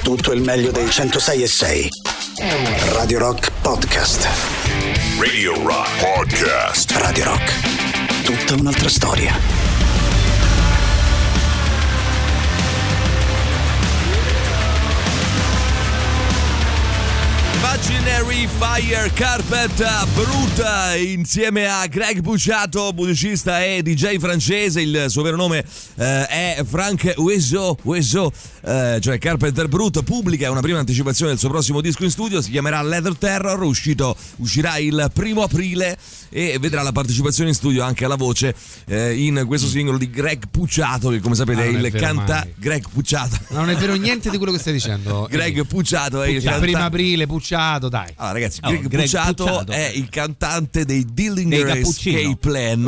Tutto il meglio dei 106.6. Radio Rock Podcast. Radio Rock Podcast. Radio Rock. Tutta un'altra storia. Imaginary Fire Carpet Brut insieme a Greg Puciato, musicista e DJ francese. Il suo vero nome è Frank Ueso, cioè Carpenter Brut. Pubblica una prima anticipazione del suo prossimo disco in studio, si chiamerà Leather Terror, uscirà il 1 aprile e vedrà la partecipazione in studio anche alla voce in questo singolo di Greg Puciato, che come sapete è il cantante. Greg Puciato. Non è vero niente di quello che stai dicendo. Greg Puciato è il cantante. 1 aprile, Puciato, dai. Allora ragazzi, Greg Puciato è il cantante dei Dillinger Escape Plan.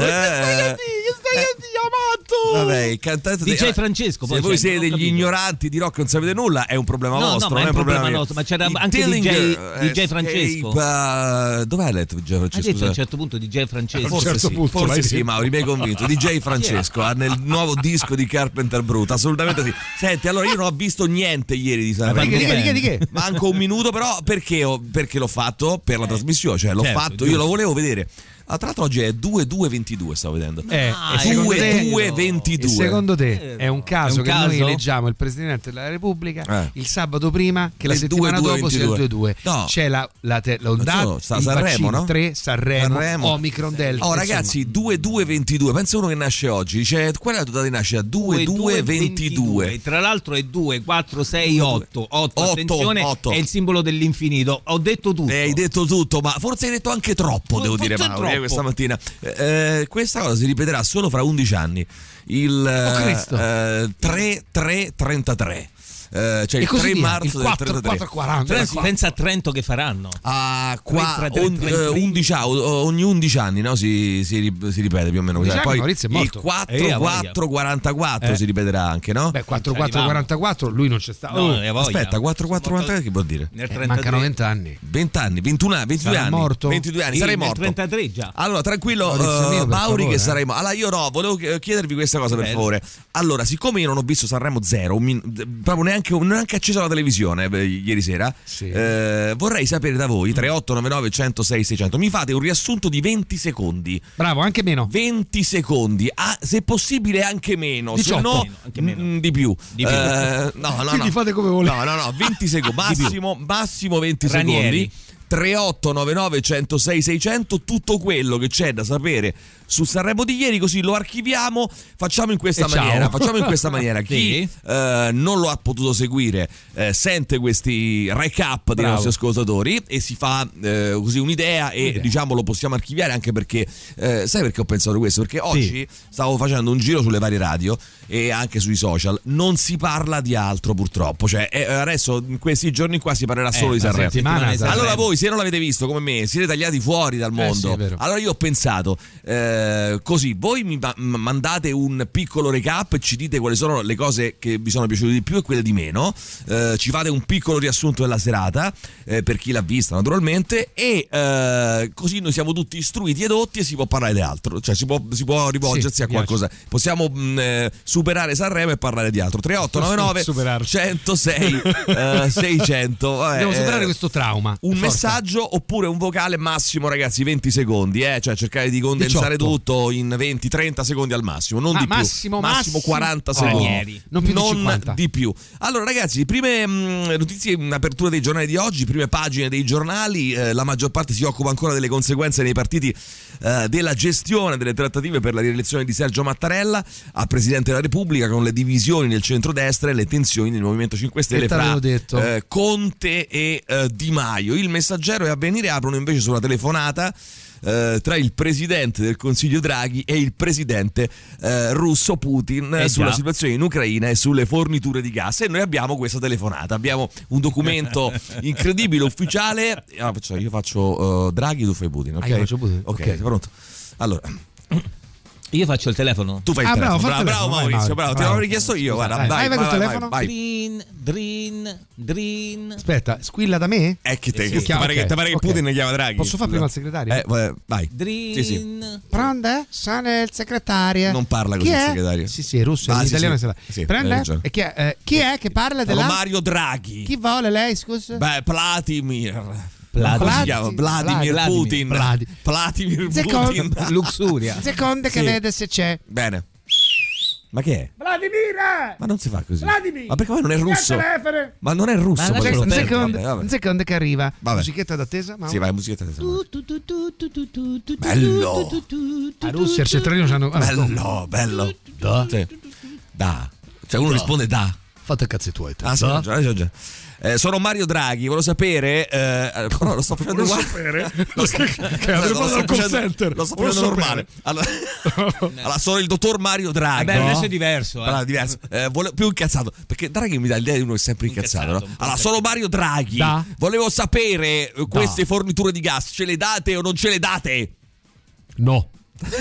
Vabbè, il cantante DJ Francesco. Se voi siete degli ignoranti di rock e non sapete nulla, è un problema vostro. Non è un problema nostro, ma c'era anche DJ Francesco. Dov'è hai letto DJ Francesco? Ha detto a un certo punto DJ Francesco. Forse sì, Mauri, mi hai convinto. DJ Francesco nel nuovo disco di Carpenter Brut, assolutamente sì. Senti, allora io non ho visto niente ieri di Sanremo. Di che? Manco un minuto, però perché l'ho fatto? Per la trasmissione, cioè l'ho fatto, io lo volevo vedere. Tra l'altro oggi è 2-2-22, stavo vedendo. 2-2-22. Secondo te è un caso che noi eleggiamo il Presidente della Repubblica il sabato prima che la settimana dopo sia il 2-2? No. C'è l'ondata, Sanremo, no? 3, Sanremo, Omicron, Delta. Oh ragazzi, 2-2-22. Pensa uno che nasce oggi, dice qual è la tua data di nascita? 2-2-22. Tra l'altro è 2, 4, 6, 8. 8, attenzione, 8. È il simbolo dell'infinito. Ho detto tutto. Hai detto tutto, ma forse hai detto anche troppo, devo dire, Mauro. Questa mattina questa cosa si ripeterà solo fra 11 anni, il 3-3-33. Cioè il 3 marzo del 33. Pensa a Trento che faranno ogni 11 anni, no? si ripete più o meno. Poi il 4-4-44 si ripeterà anche, no? Beh, 4-4-44 lui non c'è stato. Aspetta, 4-4-44 che vuol dire? Mancano 20 anni. 22 anni. Morto? 22 anni, sarei morto. 33 già. Allora, tranquillo, Mauri, che saremo. Allora io volevo chiedervi questa cosa per favore. Allora, siccome io non ho visto Sanremo 0, proprio neanche acceso la televisione ieri sera, sì. Vorrei sapere da voi 3899 106 600 mi fate un riassunto di 20 secondi. Bravo, anche meno. 20 secondi, se possibile anche meno, 18. se no anche meno. di più. No. Quindi fate come volete. No, 20 secondi, massimo 20 Ranieri. secondi. 3899 106 600, tutto quello che c'è da sapere su Sanremo di ieri, così lo archiviamo. Facciamo in questa maniera. Chi non lo ha potuto seguire sente questi recap dei nostri ascoltatori e si fa così un'idea e diciamo lo possiamo archiviare, anche perché sai perché ho pensato questo? Perché oggi stavo facendo un giro sulle varie radio e anche sui social, non si parla di altro purtroppo, cioè adesso in questi giorni qua si parlerà solo di Sanremo. Allora voi, se non l'avete visto come me, siete tagliati fuori dal mondo. Sì, allora io ho pensato così, voi mi mandate un piccolo recap e ci dite quali sono le cose che vi sono piaciute di più e quelle di meno, ci fate un piccolo riassunto della serata per chi l'ha vista naturalmente, e così noi siamo tutti istruiti ed otti e si può parlare di altro, cioè si può rivolgersi a qualcosa, possiamo superare Sanremo e parlare di altro. 3899 106 600. Dobbiamo superare questo trauma. Un messaggio oppure un vocale, massimo ragazzi 20 secondi, cioè cercare di condensare 18. Tutto in 20-30 secondi al massimo, non di massimo 40 secondi, non più di 50. Di più. Allora ragazzi, prime notizie in apertura dei giornali di oggi, prime pagine dei giornali. La maggior parte si occupa ancora delle conseguenze nei partiti della gestione delle trattative per la rielezione di Sergio Mattarella a Presidente della Repubblica, con le divisioni nel centrodestra e le tensioni nel Movimento 5 Stelle fra Conte e Di Maio. Il Messaggero e Avvenire aprono invece sulla telefonata tra il presidente del Consiglio Draghi e il presidente russo Putin sulla situazione in Ucraina e sulle forniture di gas, e noi abbiamo questa telefonata, abbiamo un documento incredibile ufficiale. Io faccio Draghi, tu fai Putin, ok? Io faccio Putin. Ok, sei pronto? Allora Io faccio il telefono. Tu fai il telefono. Bravo Maurizio, bravo. Ti l'avevo richiesto io. Guarda, vai col telefono. Drin. Aspetta, squilla da me? Che ti pare che Putin chiama Draghi. Posso fare prima il segretario? Vai. Drin. Sì. Prende? Sono il segretario. Non parla così il segretario. Sì, è russo, in italiano sì. Prende? E chi è che parla della Mario Draghi. Chi vuole lei, scusa? Vladimir Putin. Vladimir Putin. Luxuria. Secondo che vede se c'è. Bene. Ma che è? Vladimir! Ma non si fa così. Vladimir! Ma perché non è russo? Ma non è russo. Un secondo che arriva. Musichetta d'attesa? Sì, vai, musichetta d'attesa. Bello! A Russia il centralino c'hanno. Bello. Da. Cioè uno risponde da. Fate cazzi tuoi. Già. Sono Mario Draghi, volevo sapere. No, lo sto facendo uguale. Lo sto facendo normale. Allora, sono il dottor Mario Draghi. Vabbè, adesso è diverso. Più incazzato. Perché Draghi mi dà l'idea di uno che è sempre incazzato. No? Allora, sono Mario Draghi. Volevo sapere queste forniture di gas, ce le date o non ce le date? No.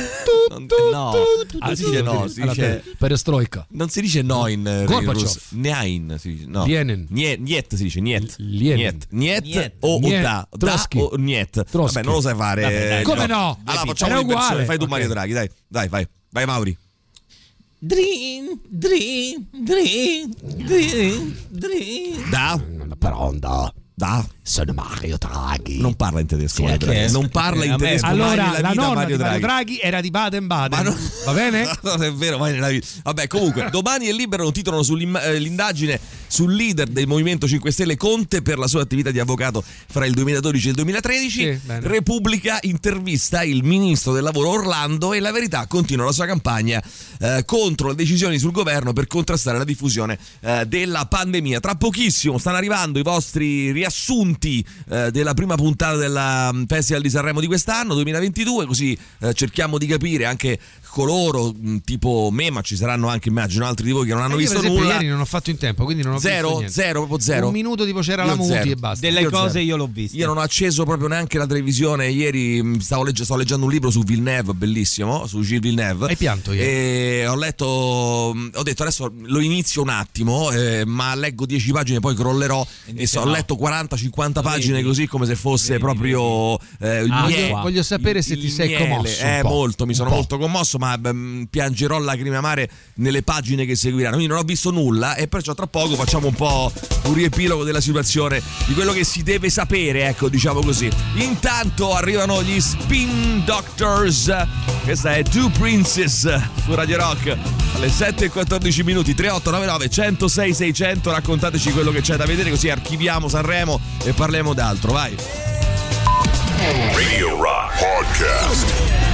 Si dice no, si dice perestroika. Non si dice no in russo. Nein si dice no. Niet si dice niet o da o niet. Vabbè, non lo sai fare. Come no? Allora facciamo l'inversione. Fai tu Mario Draghi, dai, vai Mauri. Drin. Da. Da. Sono Mario Draghi. Non parla in tedesco. Non parla in tedesco. Allora, la nonna di Mario Draghi era di Baden-Baden. Va bene? Non è vero, mai nella vita. Vabbè, comunque, domani è Libero titolano sull'indagine sul leader del Movimento 5 Stelle Conte per la sua attività di avvocato fra il 2012 e il 2013. Sì, Repubblica intervista il ministro del lavoro Orlando e La Verità continua la sua campagna contro le decisioni sul governo per contrastare la diffusione della pandemia. Tra pochissimo stanno arrivando i vostri riassunti della prima puntata del Festival di Sanremo di quest'anno 2022, così cerchiamo di capire anche coloro tipo me, ma ci saranno anche immagino altri di voi che non hanno visto nulla. Ieri non ho fatto in tempo, quindi non ho visto niente. Proprio zero. Un minuto tipo c'era la Muti e basta. Delle cose io l'ho vista. Io non ho acceso proprio neanche la televisione. Ieri sto leggendo un libro su Villeneuve, bellissimo, su Gilles Villeneuve. Hai pianto ieri? E ho detto adesso lo inizio un attimo, ma leggo 10 pagine poi crollerò ho letto 40-50 pagine così come se fosse proprio voglio sapere se ti sei commosso. Molto, mi sono molto commosso, ma piangerò lacrime amare nelle pagine che seguiranno. Quindi non ho visto nulla e perciò tra poco facciamo un po' un riepilogo della situazione, di quello che si deve sapere, ecco, diciamo così. Intanto arrivano gli Spin Doctors. Questa è Two Princes su Radio Rock alle 7:14 minuti. 3899 106 600. Raccontateci quello che c'è da vedere, così archiviamo Sanremo e parliamo d'altro. Vai. Radio Rock Podcast.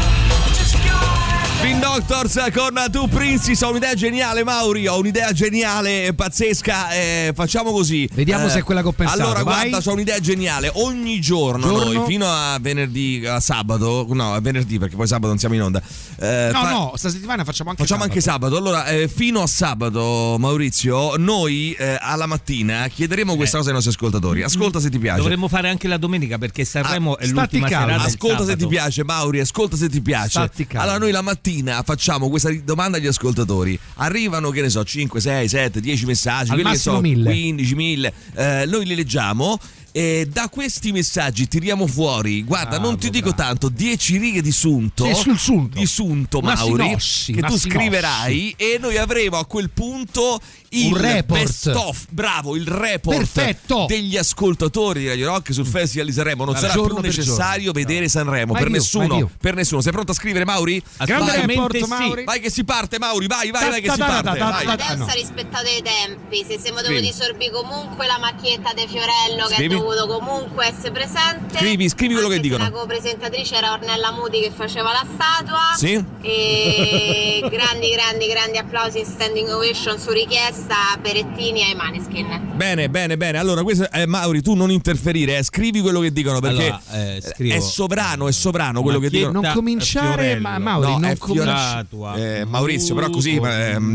Spin Doctors con Two Princes. Ho un'idea geniale, Mauri. Ho un'idea geniale, pazzesca. Facciamo così. Vediamo se è quella che ho pensato. Allora, vai. guarda, ho un'idea geniale. Ogni giorno noi, fino a venerdì, a sabato. No, a venerdì, perché poi sabato non siamo in onda. No, sta settimana facciamo anche sabato. Allora, fino a sabato, Maurizio, noi alla mattina chiederemo questa cosa ai nostri ascoltatori. Ascolta se ti piace. Dovremmo fare anche la domenica, perché Sanremo è l'ultima serata. Ascolta se ti piace, Mauri. Ascolta se ti piace. Allora, noi la mattina facciamo questa domanda agli ascoltatori. Arrivano, che ne so, 5, 6, 7, 10 messaggi, al massimo 1000. 15, 1000. Noi li leggiamo e da questi messaggi tiriamo fuori, guarda, non ti dico tanto, 10 righe di sunto, di sunto, Mauri, che tu scriverai e noi avremo a quel punto il report. Best of, bravo, il report perfetto degli ascoltatori di Radio Rock sul Festival di Sanremo. Non sarà più necessario vedere Sanremo per nessuno. Sei pronto a scrivere, Mauri? Grande report, sì. Mauri. Vai che si parte, Mauri, vai che si parte. Adesso rispettate i tempi, se siamo dovuti sorbire comunque la macchietta di Fiorello che è dovuto comunque essere presente. Scrivi quello che dicono. La co-presentatrice era Ornella Muti che faceva la statua. Sì. E grandi applausi in standing ovation su richiesta Perettini ai Maneskin. Bene. Allora, questo Mauri, tu non interferire, scrivi quello che dicono, perché allora, è sovrano quello che dicono. Non cominciare, Mauri, no, non cominciare. Maurizio, però così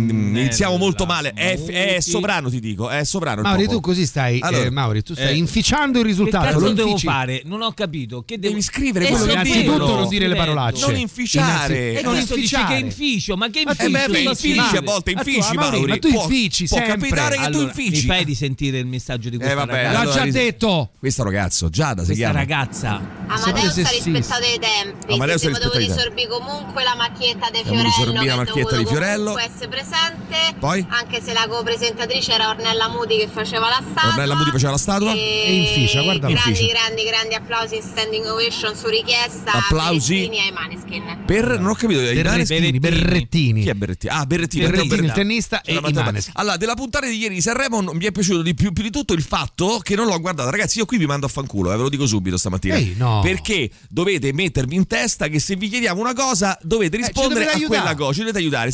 iniziamo molto male. È sovrano, ti dico, è sovrano. Mauri, tu così stai, allora, Mauri, tu stai inficiando inficiando il risultato. Che cazzo devo fare? Non ho capito. Che devi scrivere quello innanzitutto non dire le parolacce. Non inficiare. E non dice che inficio, ma che infici a volte, infici Mauri. Ma tu infici sempre. Può capitare che tu infici. Mi fai di sentire il messaggio di questa ragazza? L'ha già detto. Questo ragazzo, Giada si chiama. Questa ragazza. Amadeus ha rispettato i tempi. Amadeus se dovevo risorbire comunque la macchietta di Fiorello che essere presente. Poi? Anche se la co-presentatrice era Ornella Muti che faceva la statua. Ornella Muti faceva la statua e inficia, guarda. Grandi applausi, standing ovation su richiesta. Applausi ai Maneskin. Non ho capito. Berrettini. Chi è Berrettini? Ah, Berrettini, il tennista e i Maneskin. Allora, della puntata di ieri di Sanremo mi è piaciuto più di tutto il fatto che non l'ho guardata. Ragazzi, io qui vi mando a fanculo, ve lo dico subito stamattina. No. Perché dovete mettervi in testa che se vi chiediamo una cosa dovete rispondere a quella cosa, ci dovete aiutare.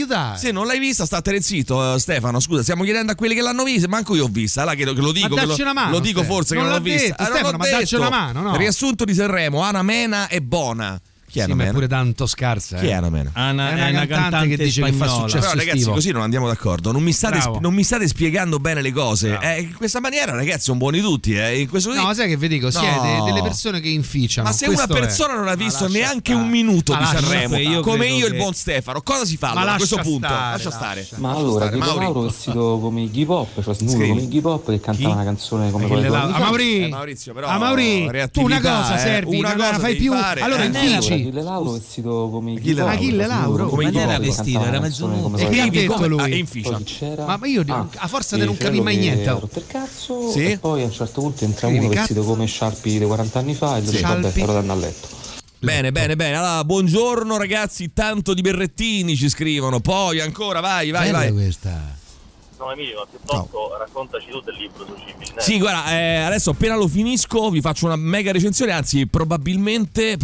Se non l'hai vista, statene zitto, Stefano. Scusa, stiamo chiedendo a quelli che l'hanno vista, manco io ho vista. Là che lo dico, lo dico forse che non l'ho vista. Stefano, ma dacci una mano, no? Riassunto di Sanremo, Ana Mena e Bona. Chi è ma è pure tanto scarsa. Chi è Ana Mena? È una cantante che dice spagnola. Che fa successo. Però ragazzi, così non andiamo d'accordo. Non mi state spiegando bene le cose. In questa maniera, ragazzi, sono buoni tutti. In questo sai che vi dico? Siete delle persone che inficiano. Ma se una persona non ha visto neanche un minuto di Sanremo, come io e il buon Stefano, cosa si fa a questo punto? Lascia stare. Ma allora, Achille Lauro vestito come Iggy Pop, cioè nudo come Iggy Pop, che cantava una canzone come quella di Maurizio, però tu una cosa servi, non la fai più. Allora infici. Achille Lauro vestito come Achille Lauro come era vestito, era mezzo nudo. E che ha detto lui? Inficia. Ma io a forza di non capire mai niente. Ha rotto il cazzo e poi a un certo punto entra uno vestito come Sharpie di 40 anni fa e lui dice vabbè, sto andando a letto. Bene. Allora, buongiorno ragazzi, tanto di berrettini ci scrivono. Poi ancora, vai. Questa. No, Emilio, ma piuttosto raccontaci tu del libro su Civil. Sì, guarda, adesso appena lo finisco vi faccio una mega recensione, anzi probabilmente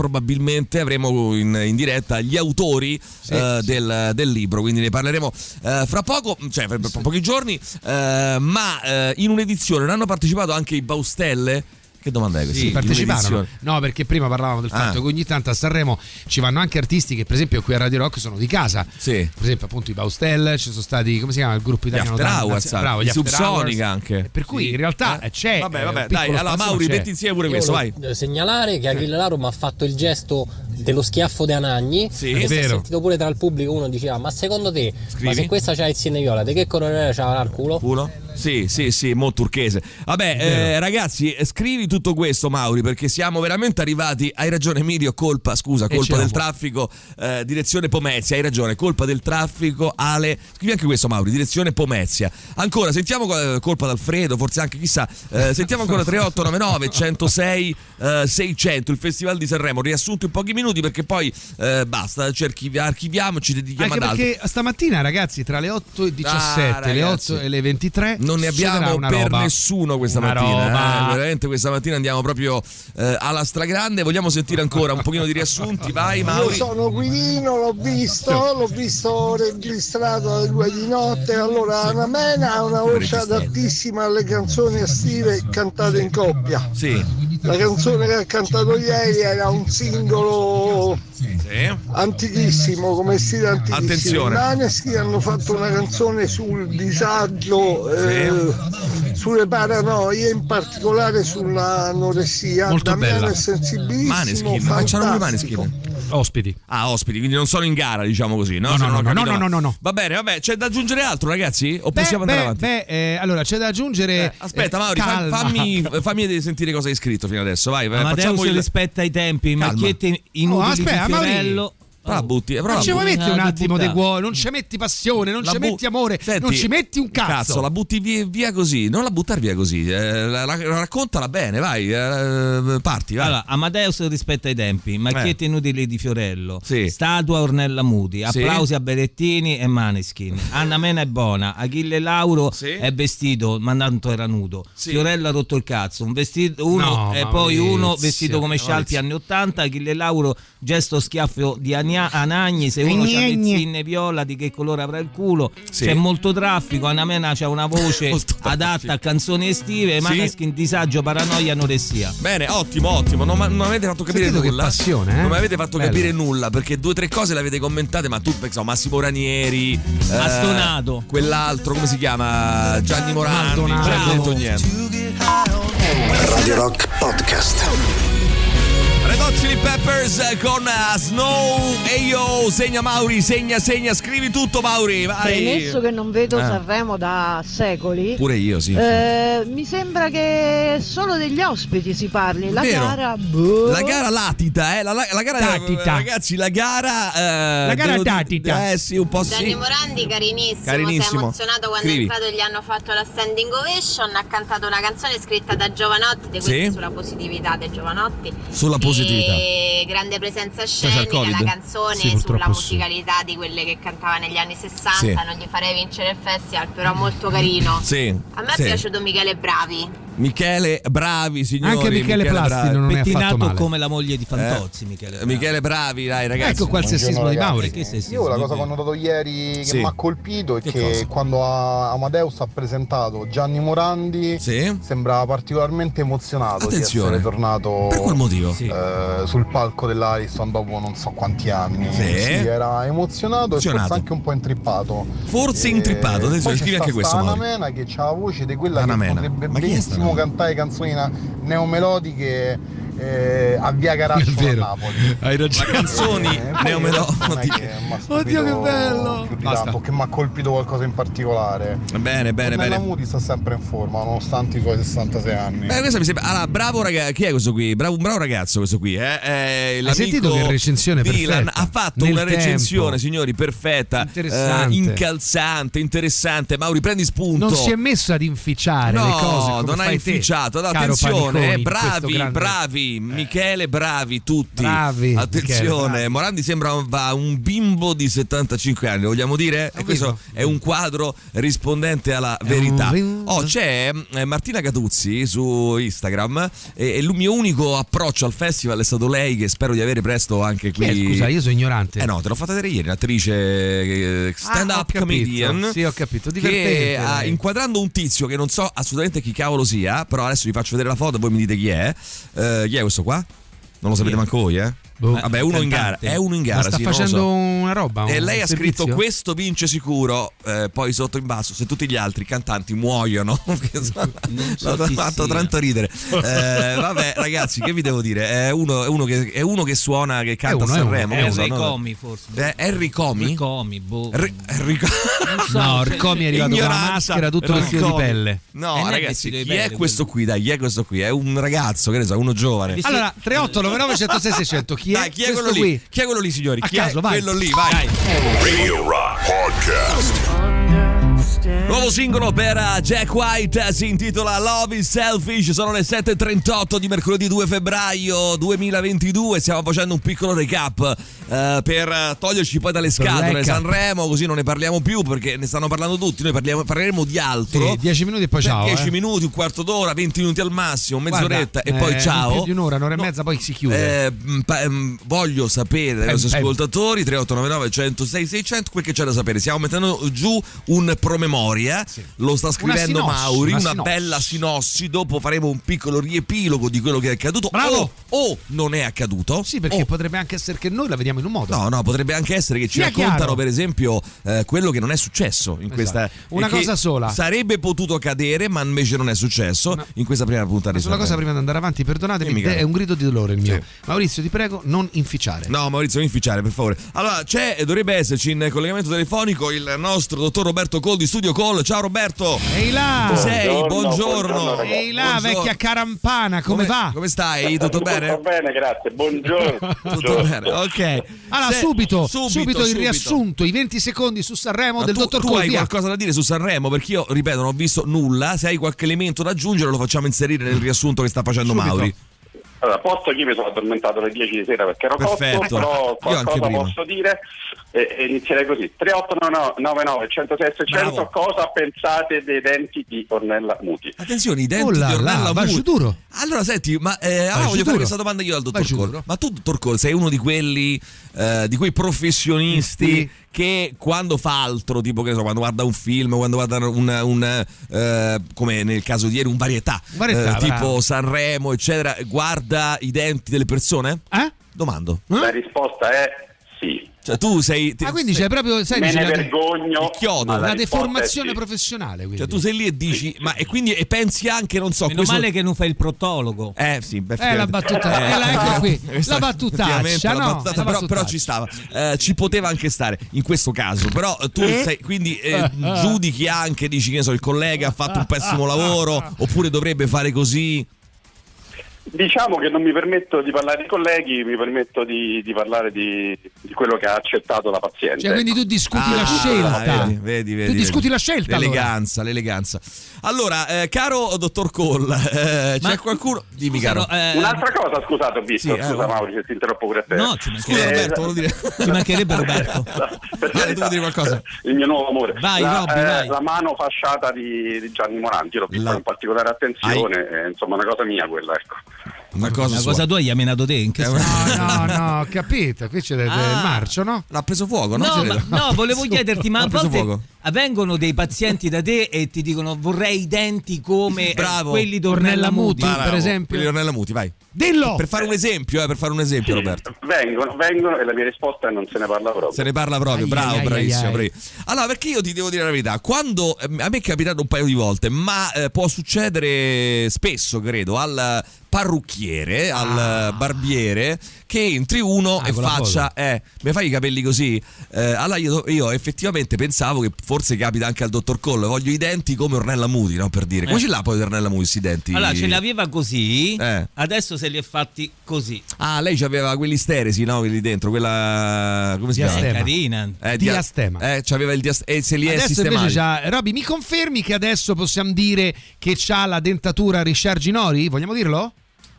avremo in diretta gli autori del libro, quindi ne parleremo fra poco, cioè fra pochi giorni, ma in un'edizione non hanno partecipato anche i Baustelle. Che domanda è questa? Sì, parteciparono. No, perché prima parlavamo del fatto che ogni tanto a Sanremo ci vanno anche artisti che per esempio qui a Radio Rock sono di casa. Sì. Per esempio appunto i Baustelle, ci sono stati, come si chiama il gruppo italiano? Gli After Hours, gli Subsonica anche. Per cui in realtà c'è. Vabbè, dai, allora Mauri, metti insieme pure questo, vai. Segnalare che Achille Lauro mi ha fatto il gesto dello schiaffo di Anagni. Sì, è vero. Ho sentito pure tra il pubblico uno diceva ma secondo te, ma se questa c'ha il Sienne Viola, di che colore c'ha il culo? Sì, mo' turchese. Vabbè, ragazzi, scrivi tutto questo, Mauri, perché siamo veramente arrivati. Hai ragione, Emilio. Colpa del traffico, direzione Pomezia. Hai ragione, colpa del traffico. Ale, scrivi anche questo, Mauri, direzione Pomezia. Ancora, sentiamo colpa d'Alfredo, forse anche chissà. Sentiamo ancora 3899 106 600, il Festival di Sanremo. Riassunto in pochi minuti perché poi basta, ci archiviamo, ci dedichiamo ad altro. Perché stamattina, ragazzi, tra le 8:17 le 8 e le 23 non ne abbiamo per nessuno questa mattina. Veramente questa mattina andiamo proprio alla stragrande. Vogliamo sentire ancora un pochino di riassunti? Vai, Mauri. Io sono Guidino, l'ho visto registrato alle 2 di notte. Allora Ana Mena ha una voce adattissima alle canzoni estive cantate in coppia. Sì. La canzone che ha cantato ieri era un singolo antichissimo, come stile antichissimo. Attenzione. I Maneskin hanno fatto una canzone sul disagio, sulle paranoie, in particolare sull'anoressia. Molto bella. È sensibilissimo. Maneskin, ma c'hanno i Maneskin? Ospiti, quindi non sono in gara, diciamo così, no? No. Va bene, c'è da aggiungere altro, ragazzi? O possiamo andare avanti? Allora c'è da aggiungere. Aspetta, Mauri, fammi sentire cosa hai scritto fino adesso, vai. Amadeus rispetta i tempi, macchiette inutili di Fiorello. Ma ci vuoi metti un attimo di cuore, non ci metti passione, non ci metti amore, non ci metti un cazzo. La butti via così, non la buttare via così, raccontala bene, vai, parti, vai. Allora, Amadeus rispetta i tempi, macchiette inutili di Fiorello, sì. Statua Ornella Muti, applausi a Berrettini e Maneskin, Anna Mena è buona, Achille Lauro è vestito, ma tanto era nudo, Fiorello ha rotto il cazzo, un vestito uno vestito come Scialpi anni 80, Achille Lauro gesto schiaffo di Anagni, se uno c'ha le zinne viola di che colore avrà il culo, c'è molto traffico, Anna Mena c'ha una voce adatta a canzoni estive, Maneskin disagio, paranoia, anoressia. Bene, ottimo, non mi avete fatto capire nulla. Che passione, non mi avete fatto capire nulla perché 2 o 3 cose le avete commentate, ma tu pensavo Massimo Ranieri, Astonato, quell'altro come si chiama, Gianni Morandi, non ha detto niente. Radio Rock Podcast. Red Hot Chili Peppers con Snow. E io, segna Mauri, segna, scrivi tutto Mauri, vai. Premesso che non vedo Sanremo da secoli. Pure io, sì. Mi sembra che solo degli ospiti si parli. La Vero. gara La gara latita, la gara tatita. Ragazzi, la gara la gara tatita. sì, un po' sì. Gianni Morandi, carinissimo, si è emozionato quando è entrato e gli hanno fatto la standing ovation, ha cantato una canzone scritta da Giovanotti, quindi sulla positività dei Giovanotti. Sulla positività. E grande presenza scenica, la canzone sulla musicalità di quelle che cantava negli anni 60, non gli farei vincere il festival, però molto carino. Sì. A me è piaciuto Michele Bravi. Michele Bravi, signori. Anche Michele Plasti non è affatto male. Come la moglie di Fantozzi, Michele Bravi, dai ragazzi. Ecco qua il sessismo di Mauri. Io la cosa che ho notato ieri che mi ha colpito è che quando Amadeus ha presentato Gianni Morandi sembrava particolarmente emozionato di essere tornato per quel motivo sul palco dell'Ariston dopo non so quanti anni. Era emozionato e forse anche un po' intrippato. Adesso scrivi anche questo. Anna Mena che ha la voce di quella che potrebbe benissimo cantare canzoni neomelodiche a Via Caracciolo a Napoli. Hai ragione. Canzoni neomelodiche. Oddio che bello. Che mi ha colpito qualcosa in particolare. Bene. La Moody sta sempre in forma nonostante i suoi 66 anni. Questo mi sembra. Allora, bravo ragazzo. Chi è questo qui? Un bravo ragazzo questo qui. Hai sentito che recensione Dylan perfetta? Ha fatto una recensione, signori, perfetta, incalzante, interessante. Mauri, prendi spunto. Non si è messo ad inficiare le cose come non ha inficiato. Attenzione, bravi. Michele, bravi tutti. Attenzione, Michele, Morandi sembra un bimbo di 75 anni, vogliamo dire? E questo è un quadro rispondente alla verità. C'è Martina Catuzzi su Instagram e il mio unico approccio al festival è stato lei, che spero di avere presto anche qui. Scusa, io sono ignorante. No, te l'ho fatta vedere ieri, un'attrice stand-up comedian. Sì, ho capito, divertente. Che inquadrando un tizio che non so assolutamente chi cavolo sia, però adesso vi faccio vedere la foto e voi mi dite chi è. Chi è questo qua? Non lo sapete manco voi, Vabbè, è uno in gara. Ma sta facendo una roba. E lei ha scritto: questo vince sicuro. Poi sotto in basso, se tutti gli altri cantanti muoiono. L'ho fatto tanto ridere. Vabbè, ragazzi, che vi devo dire? È uno che suona, che canta a Sanremo. Henry Comi, forse. Henry Comi? Ricomi, boh. No, Ricomi è arrivato con la maschera, tutto vestito di pelle. No, ragazzi, chi è questo qui? Dai, chi è questo qui? È un ragazzo, che ne so, uno giovane. Allora, 3899 106 600. Chi è quello lì? Qui? Chi è quello lì, signori? Chi è quello lì? Vai. Radio Rock Podcast. Nuovo singolo per Jack White, si intitola Love is Selfish. Sono le 7.38 di mercoledì 2 febbraio 2022. Stiamo facendo un piccolo recap per toglierci poi dalle scatole Sanremo, così non ne parliamo più perché ne stanno parlando tutti. Noi parleremo di altro. 10 minuti e poi ciao. 10 minuti, un quarto d'ora, 20 minuti al massimo, mezz'oretta. Guarda, e poi ciao. Più di un'ora e mezza, poi si chiude. Voglio sapere dai nostri ascoltatori 3899 106 600 quel che c'è da sapere. Stiamo mettendo giù un promemoria, lo sta scrivendo Mauri, una bella sinossi. Dopo faremo un piccolo riepilogo di quello che è accaduto. Bravo. O non è accaduto. Sì, perché potrebbe anche essere che noi la vediamo in un modo. No, potrebbe anche essere che ci raccontano per esempio quello che non è successo in questa. Una cosa sola. Sarebbe potuto accadere, ma invece non è successo in questa prima puntata. Una sola cosa prima di andare avanti, perdonatemi, è un grido di dolore il mio. Sì. Maurizio, ti prego, non inficiare. No, Maurizio, non inficiare, per favore. Allora, dovrebbe esserci in collegamento telefonico il nostro dottor Roberto Col di Studio Col. Ciao Roberto. Ehi là. Sei? Buongiorno. Ehi là, vecchia carampana, come va? Come stai? Tutto bene? Tutto bene, grazie. Buongiorno. Tutto bene, ok. Allora, subito il riassunto, i 20 secondi su Sanremo del dottor Col. Tu hai qualcosa da dire su Sanremo? Perché io, ripeto, non ho visto nulla. Se hai qualche elemento da aggiungere lo facciamo inserire nel riassunto che sta facendo Mauri. Allora, posto che io mi sono addormentato alle 10 di sera perché ero cotto, però qualcosa posso dire e inizierei così. 3899 106 600. Cosa pensate dei denti di Ornella Muti? Attenzione, i denti di Ornella Muti. Duro. Allora senti, ma voglio fare questa domanda io al dottor Col. Ma tu, dottor Col, sei uno di quelli di quei professionisti che quando fa altro, tipo che so, quando guarda un film, quando guarda come nel caso di ieri un varietà tipo Sanremo eccetera, guarda i denti delle persone? Domando. La risposta è sì. Cioè tu sei quindi c'è proprio, sai, me ne vergogno, chiodo, una deformazione professionale, quindi. Cioè tu sei lì e dici e quindi pensi anche, non so, meno male che non fai il protologo. Sì, la battuta ecco qui, la battutaccia, no? Però ci stava, ci poteva anche stare in questo caso, però tu sei, quindi giudichi anche, dici che ne so, il collega ha fatto un pessimo lavoro oppure dovrebbe fare così. Diciamo che non mi permetto di parlare di colleghi, mi permetto di parlare di quello che ha accettato la paziente. Cioè, quindi tu discuti la scelta. Vedi, tu discuti la scelta. L'eleganza. Allora, caro dottor Cole, c'è qualcuno? Dimmi, caro. Un'altra cosa, scusate, ho visto. Scusa, Mauri, se ti interrompo pure a te. No, scusa, Roberto, volevo dire. Ci mancherebbe Roberto. Devo dire qualcosa. Il mio nuovo amore. Vai, Robby, vai. La mano fasciata di Gianni Morandi, l'ho vista con particolare attenzione, insomma, una cosa mia quella, ecco. Una cosa tua gli ha menato te in che no, capito, qui c'è il marcio, no? L'ha preso fuoco, no? No, volevo chiederti, ma a volte vengono dei pazienti da te e ti dicono vorrei i denti come quelli di Ornella Muti, per esempio. Quelli di Ornella Muti, vai. Dillo! Per fare un esempio, sì, Roberto. Vengono e la mia risposta è non se ne parla proprio. Se ne parla proprio, bravissimo. Allora, perché io ti devo dire la verità, quando a me è capitato un paio di volte, ma può succedere spesso, credo, al parrucchiere, al barbiere, che entri uno e faccia mi fai i capelli così? Allora io effettivamente pensavo che forse capita anche al dottor Cole, voglio i denti come Ornella Muti, no, per dire. Come ce l'ha poi Ornella Muti questi denti? Allora ce li aveva così, adesso se li è fatti così. Lei c'aveva quelli steresi, no? Quelli dentro, quella come si chiama? Carina. Diastema. C'aveva il diastema e se li è sistemati. Invece c'ha, Robby, mi confermi che adesso possiamo dire che c'ha la dentatura Richard Ginori? Vogliamo dirlo?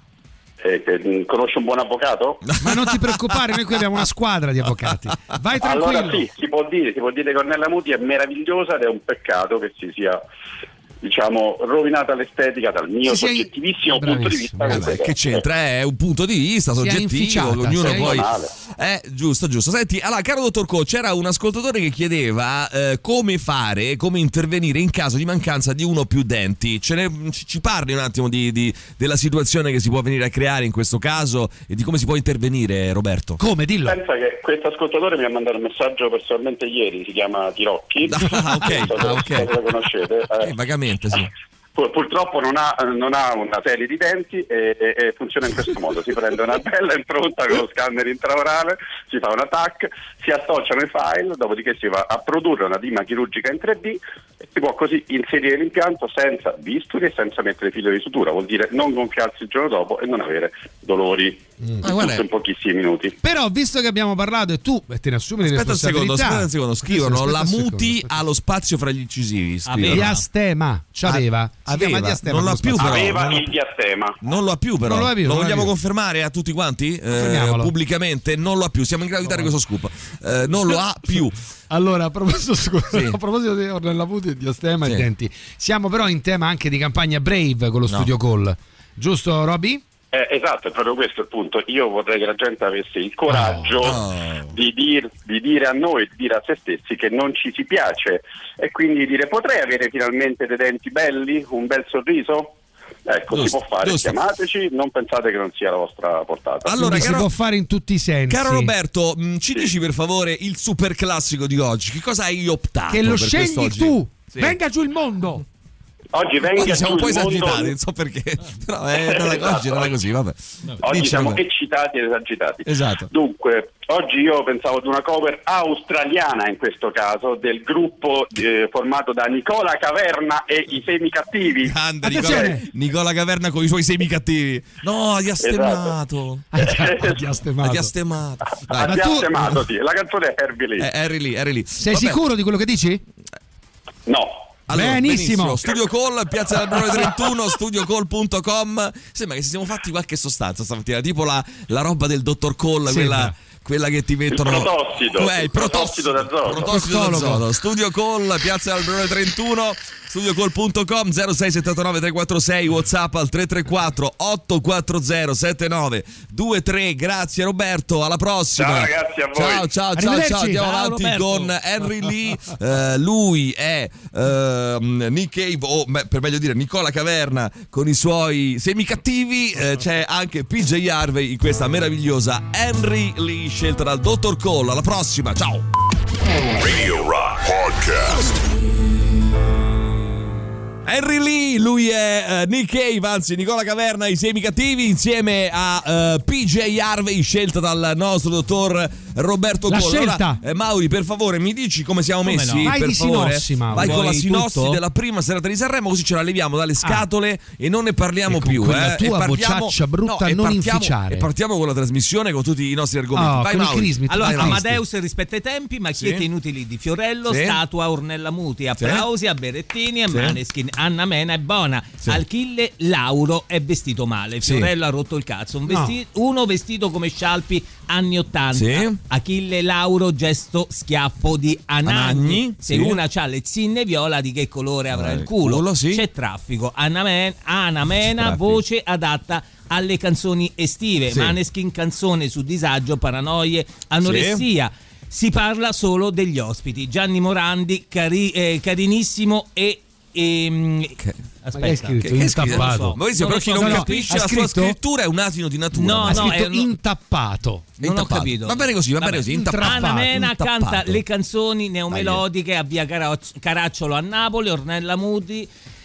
Conosci un buon avvocato? Ma non ti preoccupare, noi qui abbiamo una squadra di avvocati. Vai tranquillo. Allora sì, si può dire che Ornella Muti è meravigliosa ed è un peccato che si sia, diciamo, rovinata l'estetica dal mio soggettivissimo punto di vista. Che c'entra? È un punto di vista soggettivo, ognuno poi giusto. Senti, allora, caro dottor Co, c'era un ascoltatore che chiedeva come intervenire in caso di mancanza di uno o più denti. Ci parli un attimo della situazione che si può venire a creare in questo caso e di come si può intervenire, Roberto? Come? Dillo. Pensa che questo ascoltatore mi ha mandato un messaggio personalmente ieri, si chiama Tirocchi. Ok. Lo conoscete? Vagamente, sì. Purtroppo non ha una serie di denti e funziona in questo modo: si prende una bella impronta con lo scanner intraorale, si fa una TAC, si associano i file, dopodiché si va a produrre una dima chirurgica in 3D e si può così inserire l'impianto senza bisturi e senza mettere filo di sutura, vuol dire non gonfiarsi il giorno dopo e non avere dolori. Tutto in pochissimi minuti. Però visto che abbiamo parlato e tu te ne assumi le responsabilità. Aspetta un secondo, scrivono la Muti ha lo spazio fra gli incisivi. Diastema c'aveva. Non l'ha più, però. Aveva il diastema. Non lo ha più, però. Lo vogliamo confermare a tutti quanti? Pubblicamente non lo ha più. Siamo in grado di dare questo scoop. Non lo ha più. Allora, a proposito di Ornella Muti e diastema e denti, siamo però in tema anche di campagna Brave con lo Studio Call. Giusto, Robby? Esatto, è proprio questo il punto. Io vorrei che la gente avesse il coraggio di dire a noi, di dire a se stessi che non ci si piace e quindi dire potrei avere finalmente dei denti belli, un bel sorriso? Ecco, si può fare, chiamateci, non pensate che non sia la vostra portata. Allora, si può fare in tutti i sensi. Caro Roberto, ci dici per favore il super classico di oggi? Che cosa hai optato? Che lo per scegli tu! Sì. Venga giù il mondo! Oggi siamo un po' esagitati, non so perché. Però oggi non è così, vabbè. Oggi siamo eccitati ed esagitati. Esatto. Dunque, oggi io pensavo ad una cover australiana in questo caso, del gruppo formato da Nicola Caverna e i Semi Cattivi. Nicola Caverna con i suoi semi cattivi. No, ha diastemato. Diastemato, sì. La canzone è Harry Lee. Sei sicuro di quello che dici? No. Allora, benissimo. Studio Call, Piazza del Brole 31, studiocall.com. Sembra che ci siamo fatti qualche sostanza stamattina, tipo la roba del dottor Call, quella che ti mettono il protossido d'azoto. Studio Call, Piazza del Brole 31, studiocall.com, 0679 346, WhatsApp al 334 840 7923. Grazie Roberto, alla prossima. Ciao ragazzi, a voi. Ciao. Andiamo avanti con Henry Lee. Lui è Nick Cave, o per meglio dire Nicola Caverna con i suoi semi cattivi. C'è anche PJ Harvey in questa meravigliosa Henry Lee Show. scelta dal Dr. Cole. Alla prossima, ciao. Radio Rock Podcast. Henry Lee, lui è Nick Cave, anzi Nicola Caverna, i Semi Cattivi, insieme a PJ Harvey, scelta dal nostro dottor Roberto Cole. Allora, Mauri, per favore, mi dici come siamo messi? No? Vai per di favore. sinossi, Mauri. Vai con la sinossi tutto? della prima serata di Sanremo, così ce la leviamo dalle scatole e non ne parliamo più. La tua vocaccia brutta non inficiare. E partiamo con la trasmissione, con tutti i nostri argomenti. Vai, Mauri. Allora, Amadeus rispetta i tempi, macchiette inutili di Fiorello, statua Ornella Muti, applausi a Berettini e Maneskin. Anna Mena è buona, Achille Lauro è vestito male, Fiorello ha rotto il cazzo, uno vestito come Scialpi anni 80, Achille Lauro gesto schiaffo di Anagni. Se una c'ha le zinne viola, di che colore avrà il culo? C'è traffico. Anna Mena voce adatta alle canzoni estive, Maneskin canzone su disagio, paranoie, anoressia. Si parla solo degli ospiti. Gianni Morandi carinissimo e aspetta, che è intappato. Maurizio, però chi non capisce la sua scrittura è un asino di natura. Ha scritto intappato. Non ho capito. Va bene così, Anna Mena canta le canzoni neomelodiche a via Caracciolo a Napoli, Ornella Muti.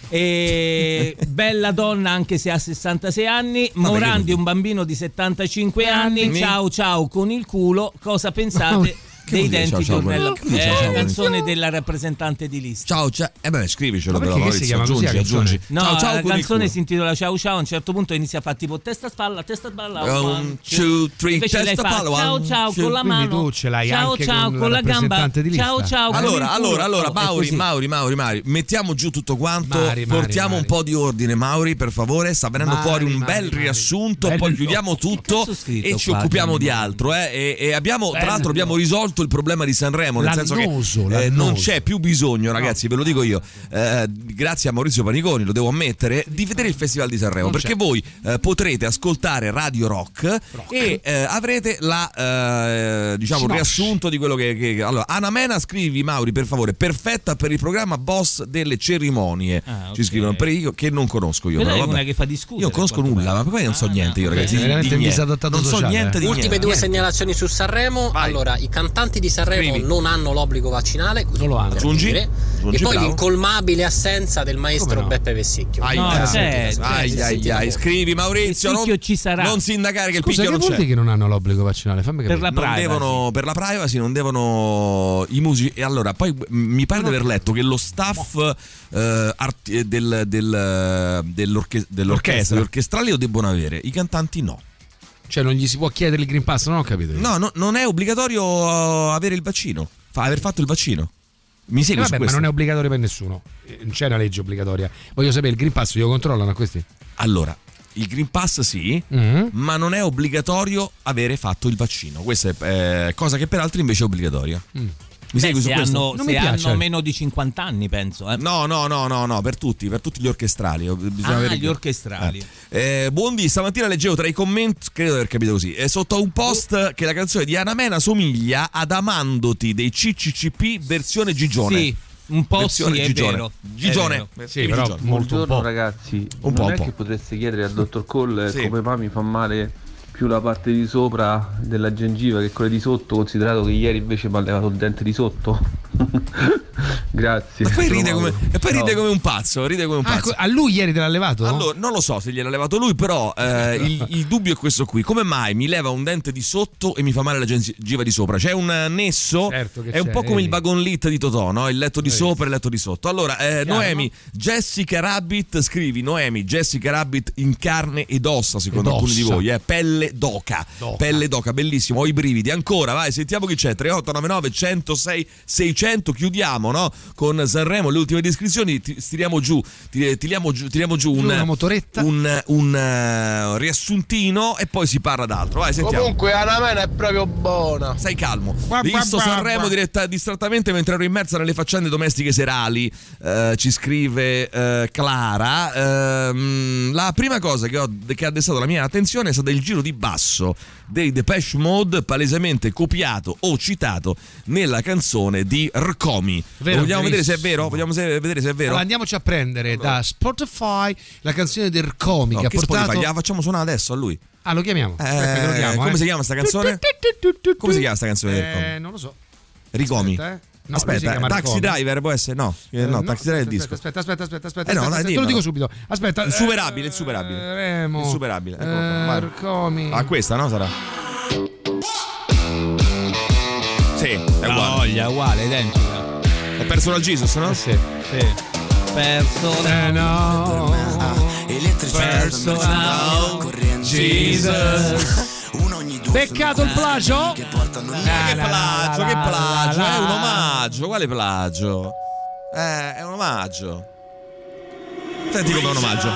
Bella donna anche se ha 66 anni. Morandi un bambino di 75 anni. Ciao con il culo. Cosa pensate dei denti di Ornella? È la canzone della rappresentante di lista. Ciao, scrivicelo però, Maurizio, si chiama così, aggiungi. No, la canzone si intitola Ciao. A un certo punto inizia a fare tipo testa spalla 1, 2, 3 testa spalla. Ciao con la mano. Tu ce l'hai anche con la gamba. Ciao. Allora, Mauri, mettiamo giù tutto quanto. Portiamo un po' di ordine, Mauri, per favore. Sta venendo fuori un bel riassunto, poi chiudiamo tutto e ci occupiamo di altro, e abbiamo, tra l'altro, abbiamo risolto il problema di Sanremo, nel senso che non c'è più bisogno, ragazzi, ve lo dico io, grazie a Maurizio Paniconi, lo devo ammettere, di vedere il Festival di Sanremo, perché voi potrete ascoltare Radio Rock. E avrete il riassunto di quello che allora, Anna Mena, scrivi, Mauri, per favore, perfetta per il programma Boss delle cerimonie. Ci scrivono, per io che non conosco io. Quella è una che fa discutere. Io non conosco nulla, ma poi non so niente io, ragazzi. Non so niente di Ultime due segnalazioni su Sanremo. Allora, i cantanti di Sanremo non hanno l'obbligo vaccinale, non lo hanno. Aggiungi, e poi l'incolmabile assenza del maestro Beppe Vessicchio. Scrivi, Maurizio, ci sarà. Non sindacare che il picchio non c'è. Che vuol dire che non hanno l'obbligo vaccinale? Fammi capire. Per la privacy non devono i musici. E allora poi mi pare di aver letto che lo staff dell'orchestra, gli orchestrali lo debbono avere, i cantanti no. Cioè non gli si può chiedere il Green Pass, non ho capito. No, non è obbligatorio avere il vaccino, aver fatto il vaccino. Mi segui su questo? Ma non è obbligatorio per nessuno. Non c'è una legge obbligatoria. Voglio sapere, il Green Pass lo controllano a questi? Allora, il Green Pass sì, ma non è obbligatorio avere fatto il vaccino. Questa è cosa che per altri invece è obbligatoria. Mi segui su questo? Se hanno meno di 50 anni, penso. No, per tutti gli orchestrali. Gli orchestrali. Buondì, stamattina leggevo tra i commenti, credo di aver capito così, sotto un post che la canzone di Anna Mena somiglia ad Amandoti dei CCCP versione Gigione. Sì. Un po' versione è vero. Gigione. Sì, però buongiorno ragazzi. Non è che potreste chiedere al dottor Cole come mai mi fa male più la parte di sopra della gengiva che quella di sotto, considerato che ieri invece mi ha levato il dente di sotto. Grazie. E poi ride come un pazzo. A lui ieri te l'ha levato? Allora, non lo so se gliel'ha levato lui, però il dubbio è questo qui: come mai mi leva un dente di sotto e mi fa male la gengiva di sopra? C'è un nesso, è un po' come il wagon lit di Totò, no? Il letto di sopra e il letto di sotto. Allora, Noemi, Jessica Rabbit, scrivi Noemi, Jessica Rabbit in carne ed ossa, secondo alcuni di voi, pelle d'oca, bellissimo, ho i brividi. Ancora, vai, sentiamo chi c'è. 3899 106 600, chiudiamo, no? Con Sanremo, le ultime descrizioni, tiriamo giù una motoretta, un riassuntino e poi si parla d'altro. Vai, sentiamo. Comunque Anna Mena è proprio buona. Stai calmo. Visto Sanremo distrattamente mentre ero immersa nelle faccende domestiche serali, ci scrive Clara. La prima cosa che ha destato la mia attenzione è stata il giro di basso dei Depeche Mode, palesemente copiato o citato nella canzone di Rkomi. Vero. Vogliamo vedere se è vero? Allora, andiamoci a prendere da Spotify la canzone del Ercomi che ha portato. Spotify, gliela facciamo suonare adesso a lui. Lo chiamiamo. Aspetta che lo chiamo. Come si chiama sta canzone? Come si chiama sta canzone del Ercomi? Non lo so. Ricomi. No, aspetta, Taxi Driver può essere? No, Taxi Driver è il disco. Aspetta. No, dai, te lo dico subito. Aspetta. Insuperabile. Ercomi. Questa, no? Sarà. Sì, è uguale. È uguale, identica. È Personal Jesus, no? Sì. Personal Jesus. Peccato il plagio? Che plagio? È un omaggio. Quale plagio? È un omaggio. Senti come un omaggio.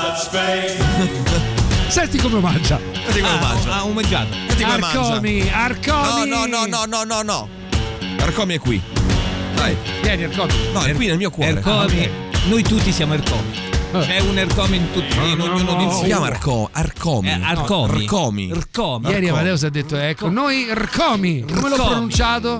Senti come omaggia. Ha omaggiato. Arcomi. No. Arcomi è qui. Dai. Vieni Arcomi. No, è qui nel mio cuore. Ercomi. Noi tutti siamo Ercomi. C'è un Ercomi in tutti. Si chiama Arcomi. Arcomi. Ieri Amadeus ha detto noi Ercomi. Come l'ho pronunciato?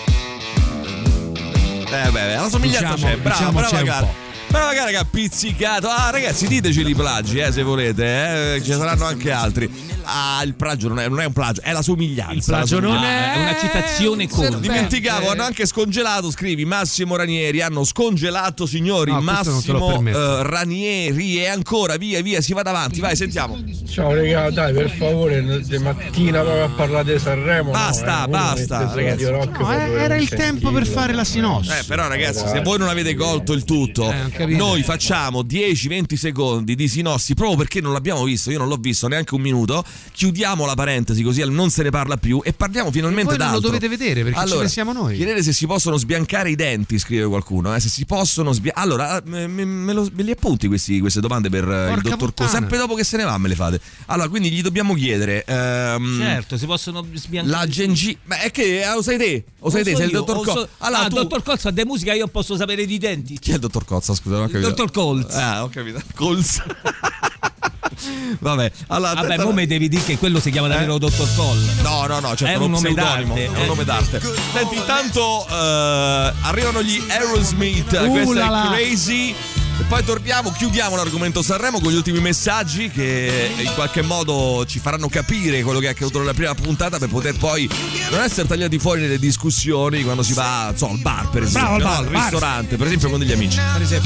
La somiglianza c'è. Brava gara che ha pizzicato. Ragazzi, diteci i plagi, se volete, ci saranno anche altri. Il plagio non è un plagio, è la somiglianza. Il plagio non è una citazione corta. Dimenticavo, hanno anche scongelato, scrivi Massimo Ranieri, hanno scongelato, signori, Massimo Ranieri, e ancora via, si va davanti, vai, sentiamo. Ciao raga, dai, per favore, di mattina proprio a parlare di Sanremo. Basta, ragazzi. Era il tempo per fare la sinossi. Però ragazzi, se voi non avete colto il tutto, noi facciamo 10-20 secondi di sinossi proprio perché non l'abbiamo visto, io non l'ho visto neanche un minuto. Chiudiamo la parentesi così non se ne parla più e parliamo finalmente d'altro. Voi non lo dovete vedere perché ci pensiamo noi. Chiedete se si possono sbiancare i denti, scrive qualcuno, se si possono allora me li appunti queste domande per il dottor Co, sempre dopo che se ne va me le fate. Allora, quindi gli dobbiamo chiedere certo, si possono sbiancare la gengiva. Ma è che lo sai te? Sei il dottor Co. Allora, il dottor Colza de musica, io posso sapere di denti. Chi è il dottor Cozza? Scusa, non ho capito. Il dottor Colza. Ho capito. Colza. Vabbè, mo mi devi dire che quello si chiama davvero Dottor Cole. No, certo, è un nome d'arte. È un nome d'arte. Senti, intanto arrivano gli Aerosmith, questa è Crazy. E poi chiudiamo l'argomento Sanremo con gli ultimi messaggi che in qualche modo ci faranno capire quello che è accaduto nella prima puntata per poter poi non essere tagliati fuori nelle discussioni quando si va al bar, per esempio, al ristorante, per esempio con degli amici. Per esempio.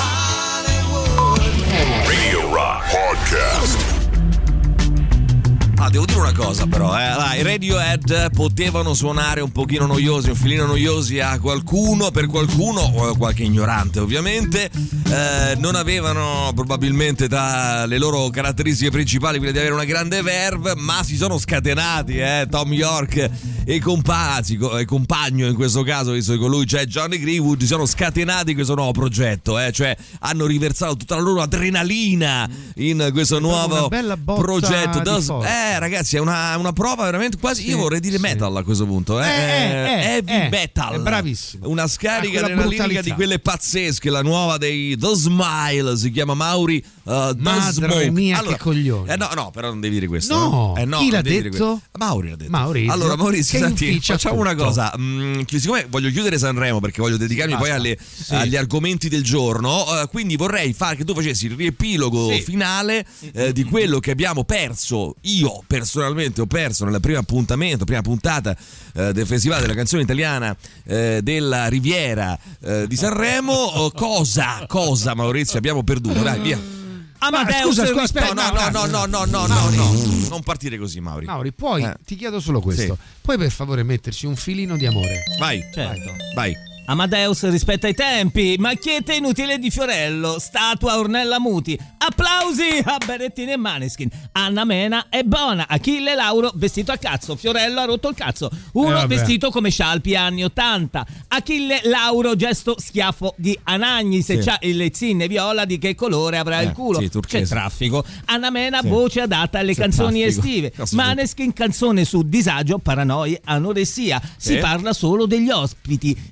Radio Rock Podcast. Devo dire una cosa però, i Radiohead potevano suonare un pochino noiosi, un filino noiosi a qualcuno, per qualcuno, qualche ignorante ovviamente, non avevano probabilmente tra le loro caratteristiche principali quelle di avere una grande verve, ma si sono scatenati, Tom York e compagno in questo caso, visto che con lui c'è Johnny Greenwood, si sono scatenati questo nuovo progetto, cioè hanno riversato tutta la loro adrenalina in questo nuovo progetto. Ragazzi, è una prova veramente quasi, io vorrei dire metal a questo punto, heavy metal, è bravissimo, una scarica adrenalinica di quelle pazzesche, la nuova dei The Smile, si chiama Mauri Madre mia, allora, che coglione. No, però non devi dire questo. No, chi l'ha detto? Mauri l'ha detto. Allora Maurizio, senti, facciamo una cosa, siccome voglio chiudere Sanremo perché voglio dedicarmi poi agli argomenti del giorno, quindi vorrei fare che tu facessi il riepilogo finale di quello che abbiamo perso. Io personalmente ho perso nella prima puntata del Festival della canzone italiana della Riviera di Sanremo. Cosa Maurizio abbiamo perduto? Dai, via. Scusa, aspetta. No, non partire così, Mauri, poi ti chiedo solo questo. Puoi per favore metterci un filino di amore? Vai, certo. Vai. Amadeus rispetta i tempi, macchietta inutile di Fiorello, statua Ornella Muti, applausi a Berettini e Maneskin, Anna Mena è buona, Achille Lauro vestito a cazzo, Fiorello ha rotto il cazzo, uno vestito come Scialpi anni 80, Achille Lauro gesto schiaffo di Anagni, se c'ha il zinne viola di che colore avrà il culo, c'è traffico, Anna Mena voce adatta alle canzoni estive, Maneskin canzone su disagio, paranoia, anoressia, si parla solo degli ospiti, Gianni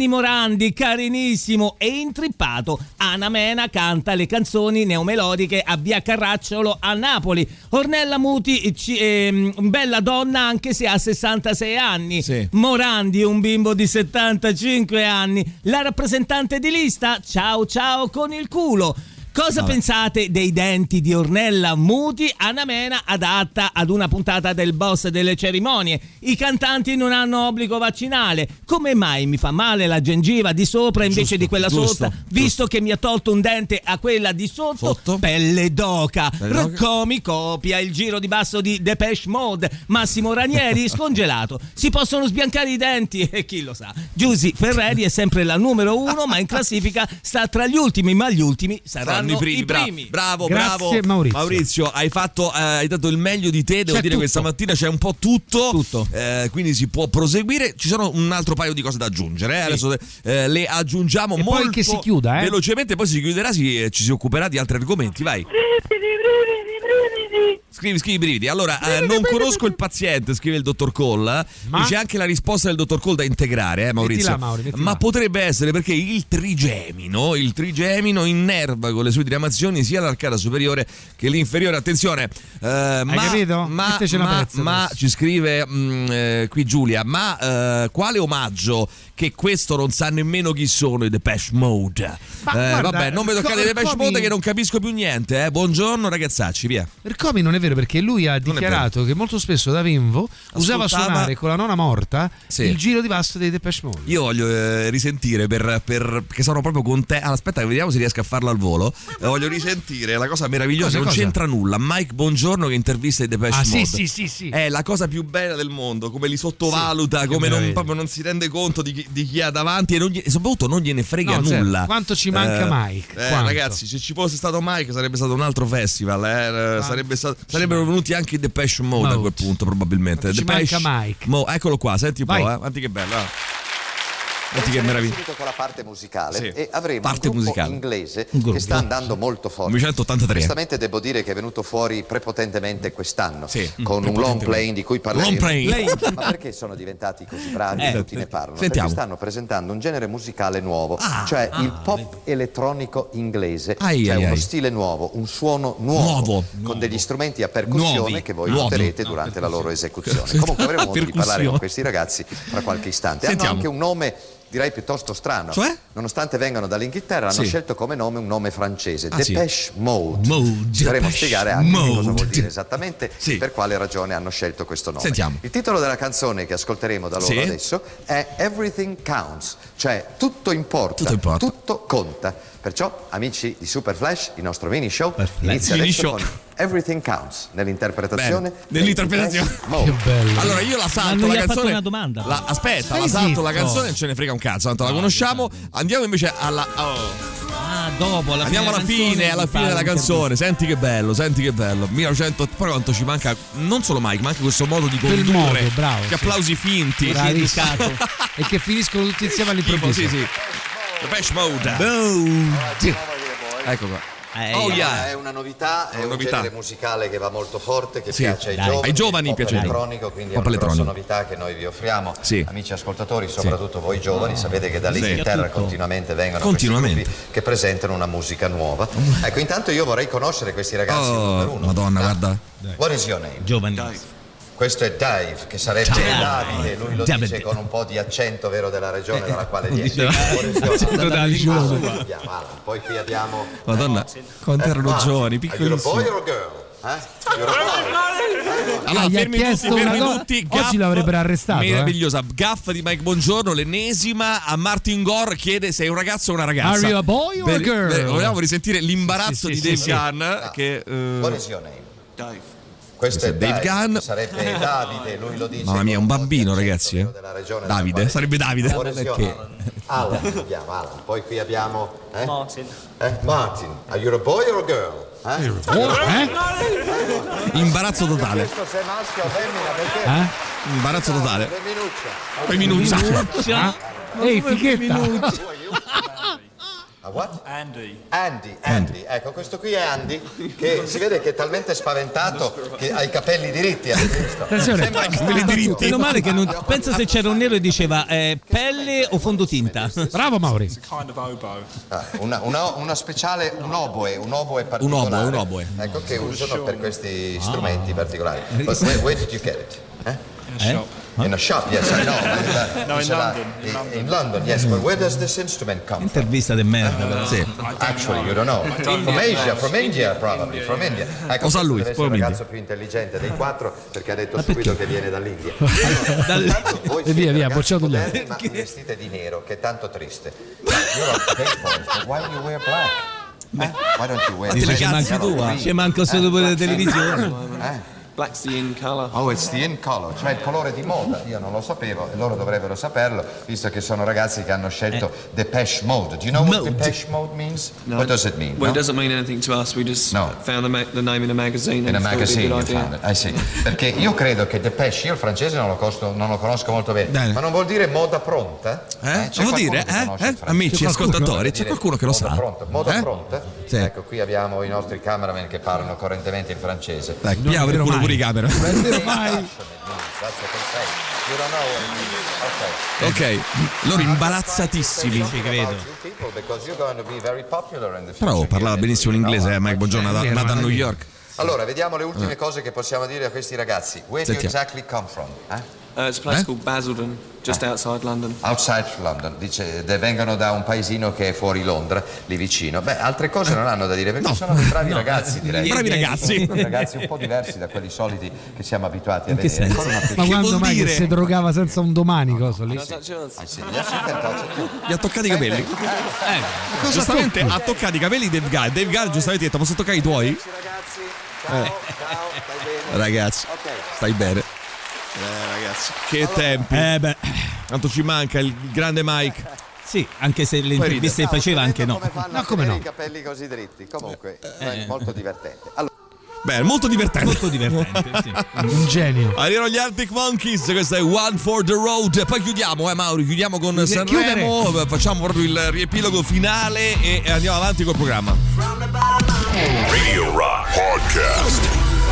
Gianni Morandi, carinissimo e intrippato. Ana Mena canta le canzoni neomelodiche a Via Carracciolo a Napoli. Ornella Muti, bella donna anche se ha 66 anni. Sì. Morandi, un bimbo di 75 anni. La rappresentante di lista, ciao ciao con il culo. Cosa pensate dei denti di Ornella Muti? Ana Mena adatta ad una puntata del Boss delle cerimonie. I cantanti non hanno obbligo vaccinale. Come mai mi fa male la gengiva di sopra invece di quella sotto? Visto che mi ha tolto un dente a quella di sotto? Pelle d'oca. Roccomi copia il giro di basso di Depeche Mode. Massimo Ranieri scongelato. Si possono sbiancare i denti e chi lo sa. Giusy Ferreri è sempre la numero 1, ma in classifica sta tra gli ultimi, ma gli ultimi saranno i primi. Bravo. Grazie, Maurizio, hai dato il meglio di te. Devo dire questa mattina c'è un po' tutto. Quindi si può proseguire. Ci sono un altro paio di cose da aggiungere. Adesso le aggiungiamo e molto poi che si chiuda, velocemente. Poi si chiuderà, ci si occuperà di altri argomenti. Vai. Scrivi brividi. Allora, non conosco il paziente, scrive il dottor Cole. C'è anche la risposta del dottor Cole da integrare, Maurizio. Ma potrebbe essere perché il trigemino innerva con le sue diramazioni sia l'arcata superiore che l'inferiore. Attenzione, capito? Ma ci scrive qui Giulia, quale omaggio che questo non sa nemmeno chi sono i Depeche Mode. Vabbè, non mi toccate i Depeche Mode che non capisco più niente. Buongiorno ragazzacci, via. Ercomi non è vero, perché lui ha dichiarato che molto spesso da Vinvo usava suonare con la nonna morta il giro di basso dei Depeche Mode. Io voglio risentire perché sono proprio con te. Aspetta, vediamo se riesco a farlo al volo. Voglio risentire la cosa meravigliosa. Non c'entra nulla. Mike Buongiorno che intervista i Depeche Mode. Sì. È la cosa più bella del mondo. Come li sottovaluta, come proprio non si rende conto di chi ha davanti e soprattutto non gliene frega nulla. Quanto ci manca Mike? Ragazzi, se ci fosse stato Mike sarebbe stato un altro festival. Sarebbero venuti anche i Depeche Mode a quel punto, probabilmente. Ci manca Mike. Eccolo qua, senti un po', guardi che bello. Senti che meraviglia. Con la parte musicale e avremo un gruppo inglese che sta andando molto forte. 1983. Onestamente devo dire che è venuto fuori prepotentemente quest'anno con un long play di cui parleremo. Ma perché sono diventati così bravi e tutti ne parlano? Perché stanno presentando un genere musicale nuovo, cioè il pop elettronico inglese, cioè uno stile nuovo, un suono nuovo. Con degli strumenti a percussione che voi noterete durante la loro esecuzione. Comunque avremo modo di parlare con questi ragazzi fra qualche istante. Hanno anche un nome direi piuttosto strano, nonostante vengano dall'Inghilterra hanno scelto come nome un nome francese, Depeche Mode. Dovremo spiegare anche cosa vuol dire esattamente, per quale ragione hanno scelto questo nome. Il titolo della canzone che ascolteremo da loro adesso è Everything Counts, cioè tutto importa, tutto conta. Perciò, amici di Super Flash, il nostro mini show inizia adesso con Everything Counts nell'interpretazione. Che bello. Allora io la salto la canzone. Una domanda. La salto la canzone, non ce ne frega un cazzo, tanto la conosciamo. Andiamo invece dopo andiamo alla fine della canzone. Senti che bello. 1900, poi quanto ci manca non solo Mike, ma anche questo modo di condurre. Che applausi finti. E che finiscono tutti insieme all'improvviso. Sì. Depeche Mode. Ecco qua. È una novità, è un genere musicale che va molto forte, che piace ai giovani, piace elettronico, quindi è una grossa novità che noi vi offriamo, amici ascoltatori, soprattutto voi giovani. Sapete che dall'Inghilterra continuamente vengono questi gruppi che presentano una musica nuova. Ecco, intanto io vorrei conoscere questi ragazzi. Numero uno. Madonna, guarda. What is your name? Giovanni. Questo è Dave, che sarebbe Davide, lui lo dice con un po' di accento vero della regione dalla quale viene. Poi qui abbiamo Madonna, quando erano giovani, piccolissimi. Boy or girl? Allora, fermi tutti. Oggi l'avrebbero arrestato. Meravigliosa gaffa di Mike Buongiorno, l'ennesima. A Martin Gore chiede se è un ragazzo o una ragazza. Are you a boy or a girl? Vogliamo risentire l'imbarazzo di Dave Gunn. What is your name? Dave. Questo è Dave Gunn. Sarebbe Davide, lui lo dice. Mamma mia, un bambino, ragazzi. Davide, sarebbe Davide. Perché? Alan. Poi qui abbiamo Martin. Are you a boy or a girl? Imbarazzo totale. Questo se maschio o femmina, perché? Imbarazzo totale. Poi minuccia. Ehi, fighetta. What? Andy. Ecco, questo qui è Andy, che si vede che è talmente spaventato che ha i capelli diritti. Attenzione, capelli diritti. Meno male che non pensa se c'era un nero e diceva pelle o fondotinta. Bravo Mauri. Una speciale, un oboe particolare. Un oboe. Ecco, che usano per questi strumenti particolari. But where did you get it? In a shop, yes, I know. No, in London, yes, but where does this instrument come from? Intervista di merda, però. Sì. Actually, you don't know. From India, probably. From India. Ecco, cosa lui? Deve essere il ragazzo più intelligente dei quattro, perché ha detto subito che viene dall'India. Voi via, bocciato gli altri. Ma vi vestite di nero, che è tanto triste. You're a gay boy, but why do you wear black? Why don't you wear black? C'è manco solo per la televisione. Black's the in color. Oh, it's the in color, cioè il colore di moda. Io non lo sapevo e loro dovrebbero saperlo, visto che sono ragazzi che hanno scelto Depeche Mode. Do you know what Depeche Mode means? No. What does it mean? Well, it doesn't mean anything to us. We just found the name in a magazine. In a magazine you found it. I see. Perché io credo che Depeche, io il francese non lo conosco molto bene, ma non vuol dire moda pronta? Non vuol dire, amici ascoltatori, c'è qualcuno che lo sa. Moda pronta? Sì. Ecco, qui abbiamo i nostri cameraman che parlano correntemente in francese. Ecco, di camera. Ok, loro imbarazzatissimi, ci credo. Però parlava benissimo l'inglese, Mike Bongiorno, nata a New York. Allora, vediamo le ultime cose che possiamo dire a questi ragazzi. Where do you exactly come from? It's a place called Basildon, just outside London. Outside London, dice, vengono da un paesino che è fuori Londra, lì vicino. Beh, altre cose non hanno da dire, perché sono dei bravi ragazzi, direi. Bravi ragazzi. Ragazzi un po' diversi da quelli soliti che siamo abituati a vedere. Ma quando mai che si drogava senza un domani, cosa lì? Gli ha toccato i capelli. Giustamente ha toccato i capelli Dave Guy. Dave Guy giustamente ha detto, posso toccare i tuoi? Ciao, ragazzi, stai bene. Ragazzi, che tempi. Tanto ci manca il grande Mike. Sì, anche se le interviste faceva anche no. Ma come no? I capelli così dritti. Comunque, molto divertente. Beh, molto divertente. Sì. Un genio. Arrivano gli Arctic Monkeys, questo è One for the Road. Poi chiudiamo, Mauri, chiudiamo con Sanremo. Facciamo proprio il riepilogo finale e andiamo avanti col programma. Radio Rock Podcast.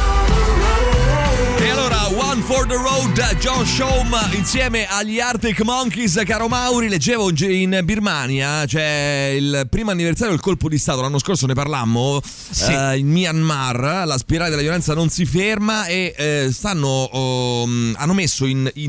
E allora, One for the Road, John Shom insieme agli Arctic Monkeys. Caro Mauri, leggevo in Birmania c'è il primo anniversario del colpo di stato, l'anno scorso ne parlammo, in Myanmar la spirale della violenza non si ferma e hanno messo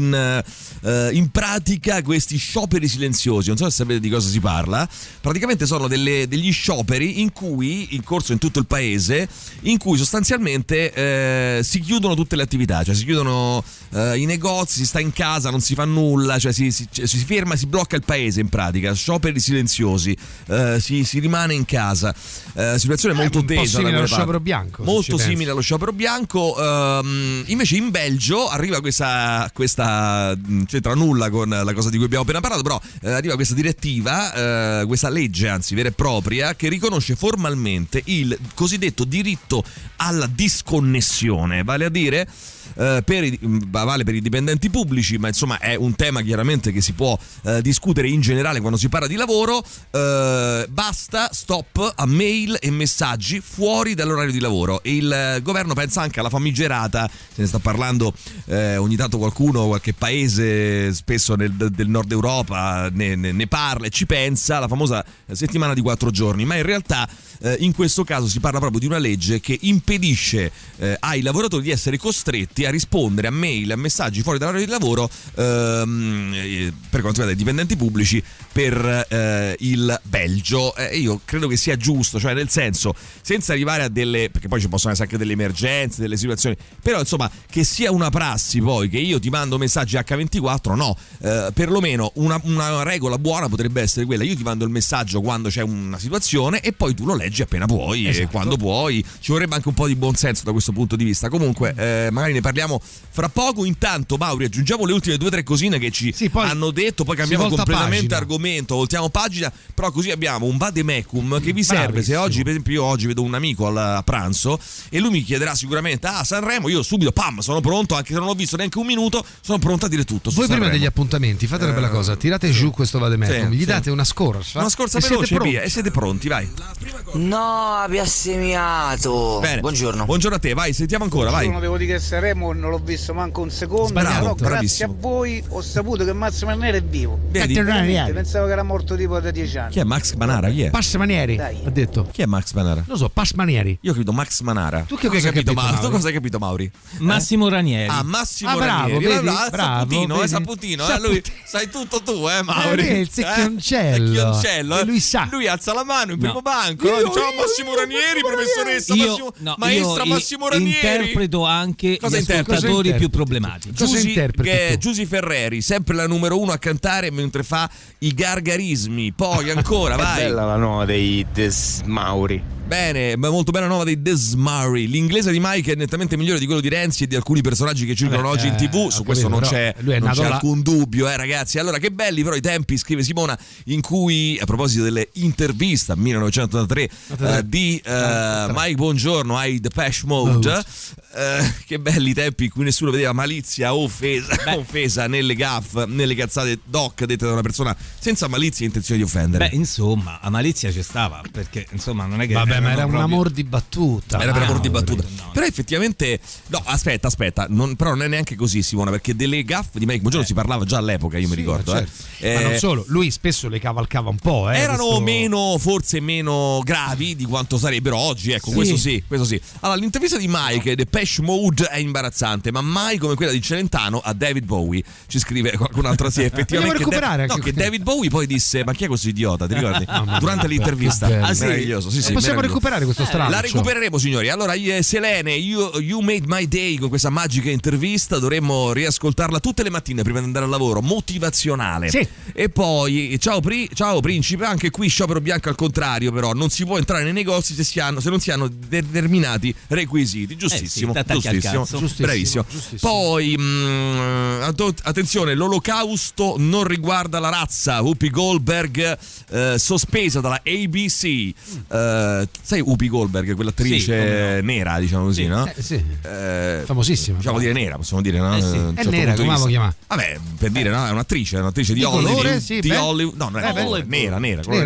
in pratica questi scioperi silenziosi. Non so se sapete di cosa si parla. Praticamente sono degli scioperi in corso in tutto il paese, in cui sostanzialmente si chiudono tutte le attività, cioè si chiudono i negozi, si sta in casa, non si fa nulla, cioè si ferma, si blocca il paese in pratica, scioperi silenziosi, si rimane in casa, situazione molto tesa, simile allo sciopero bianco, molto simile allo sciopero bianco. Invece in Belgio arriva questa c'entra nulla con la cosa di cui abbiamo appena parlato, però arriva questa direttiva, questa legge anzi vera e propria, che riconosce formalmente il cosiddetto diritto alla disconnessione, vale a dire vale per i dipendenti pubblici, ma insomma è un tema chiaramente che si può discutere in generale quando si parla di lavoro. Basta, stop a mail e messaggi fuori dall'orario di lavoro, e il governo pensa anche alla famigerata, se ne sta parlando ogni tanto qualche paese spesso del nord Europa ne parla e ci pensa, la famosa settimana di 4 giorni, ma in realtà in questo caso si parla proprio di una legge che impedisce ai lavoratori di essere costretti a rispondere a mail, a messaggi fuori dall'orario di lavoro per quanto riguarda i dipendenti pubblici per il Belgio. Io credo che sia giusto, cioè nel senso, senza arrivare a perché poi ci possono essere anche delle emergenze, delle situazioni, però insomma che sia una prassi poi che io ti mando messaggi H24, no, perlomeno una regola buona potrebbe essere quella: io ti mando il messaggio quando c'è una situazione e poi tu lo leggi appena puoi, e quando puoi. Ci vorrebbe anche un po' di buonsenso da questo punto di vista. Comunque magari ne parliamo fra poco. intanto Mauri aggiungiamo le ultime 2 o 3 cosine che ci hanno detto, poi cambiamo completamente argomento, voltiamo pagina, però così abbiamo un vademecum che vi serve se oggi, per esempio, io oggi vedo un amico a pranzo e lui mi chiederà sicuramente Sanremo, io subito sono pronto, anche se non ho visto neanche un minuto, sono pronto a dire tutto. Voi prima degli appuntamenti fate una bella cosa, tirate giù questo vademecum, gli date una scorsa veloce via, e siete pronti, vai. No, vi ha semiato. Bene. Buongiorno a te, vai, sentiamo ancora, vai. Non devo dire che Sanremo non l'ho visto manco un secondo, però grazie a voi ho saputo che Max Manieri è vivo. Pensavo che era morto tipo da 10 anni. Chi è Max Manara? Chi è? Pass Manieri, ha detto. Chi è Max Manara? Lo so, Pass Manieri. Io credo Max Manara. Tu che cosa hai capito, Mauri? Tu cosa hai capito, Mauri? Massimo Ranieri. Massimo Ranieri. Bravo, Saputino, lui sai tutto tu, Mauri. Il secchioncello. Lui sa. Lui alza la mano in primo banco. Ciao Massimo Ranieri, professoressa maestra Massimo Ranieri. Interpreto anche gli ascoltatori più problematici. Giusy Ferreri, sempre la numero 1 a cantare mentre fa i gargarismi. Poi ancora, vai. Bella la nuova dei Desmauri. Bene, molto bella nuova dei Desmauri. L'inglese di Mike è nettamente migliore di quello di Renzi e di alcuni personaggi che circolano oggi in TV. Su questo non c'è alcun dubbio, ragazzi. Allora, che belli però i tempi, scrive Simona, in cui, a proposito delle interviste 1983 di Mike Buongiorno ai Depeche Mode, che belli tempi in cui nessuno vedeva malizia o offesa nelle gaffe, nelle cazzate doc dette da una persona senza malizia e intenzione di offendere. Beh, insomma, a malizia ci stava, perché insomma non è che ma era un amor di battuta. Era per amor di battuta. No. Però effettivamente no, aspetta, però non è neanche così, Simona, perché delle gaffe di Mike Buongiorno si parlava già all'epoca, io mi ricordo. Certo. Ma non solo, lui spesso le cavalcava un po'. Erano forse meno gravi di quanto sarebbero oggi, ecco, questo sì. Allora, l'intervista di Mike, Depeche Mode, è imbarazzante, ma mai come quella di Celentano a David Bowie. Ci scrive qualcun altro, sì, effettivamente. Che David Bowie poi disse: ma chi è questo idiota? Ti ricordi? Durante l'intervista. Meraviglioso, sì. Possiamo recuperare questo strano. La recupereremo, signori. Allora, Selene, you Made My Day, con questa magica intervista, dovremmo riascoltarla tutte le mattine prima di andare al lavoro, motivazionale. Sì. E poi ciao principe, anche qui sciopero bianco al contrario, però non si può entrare nei negozi se non si hanno determinati requisiti. Giustissimo, bravissimo. Poi attenzione, l'olocausto non riguarda la razza. Whoopi Goldberg sospesa dalla ABC. Sai Whoopi Goldberg, quell'attrice nera, diciamo così, no? Sì. Famosissima. Possiamo dire nera, possiamo dire, no? È nera, come la chiama? Vabbè, per dire, no? È un'attrice di Hollywood. Di Hollywood. No, non è nera.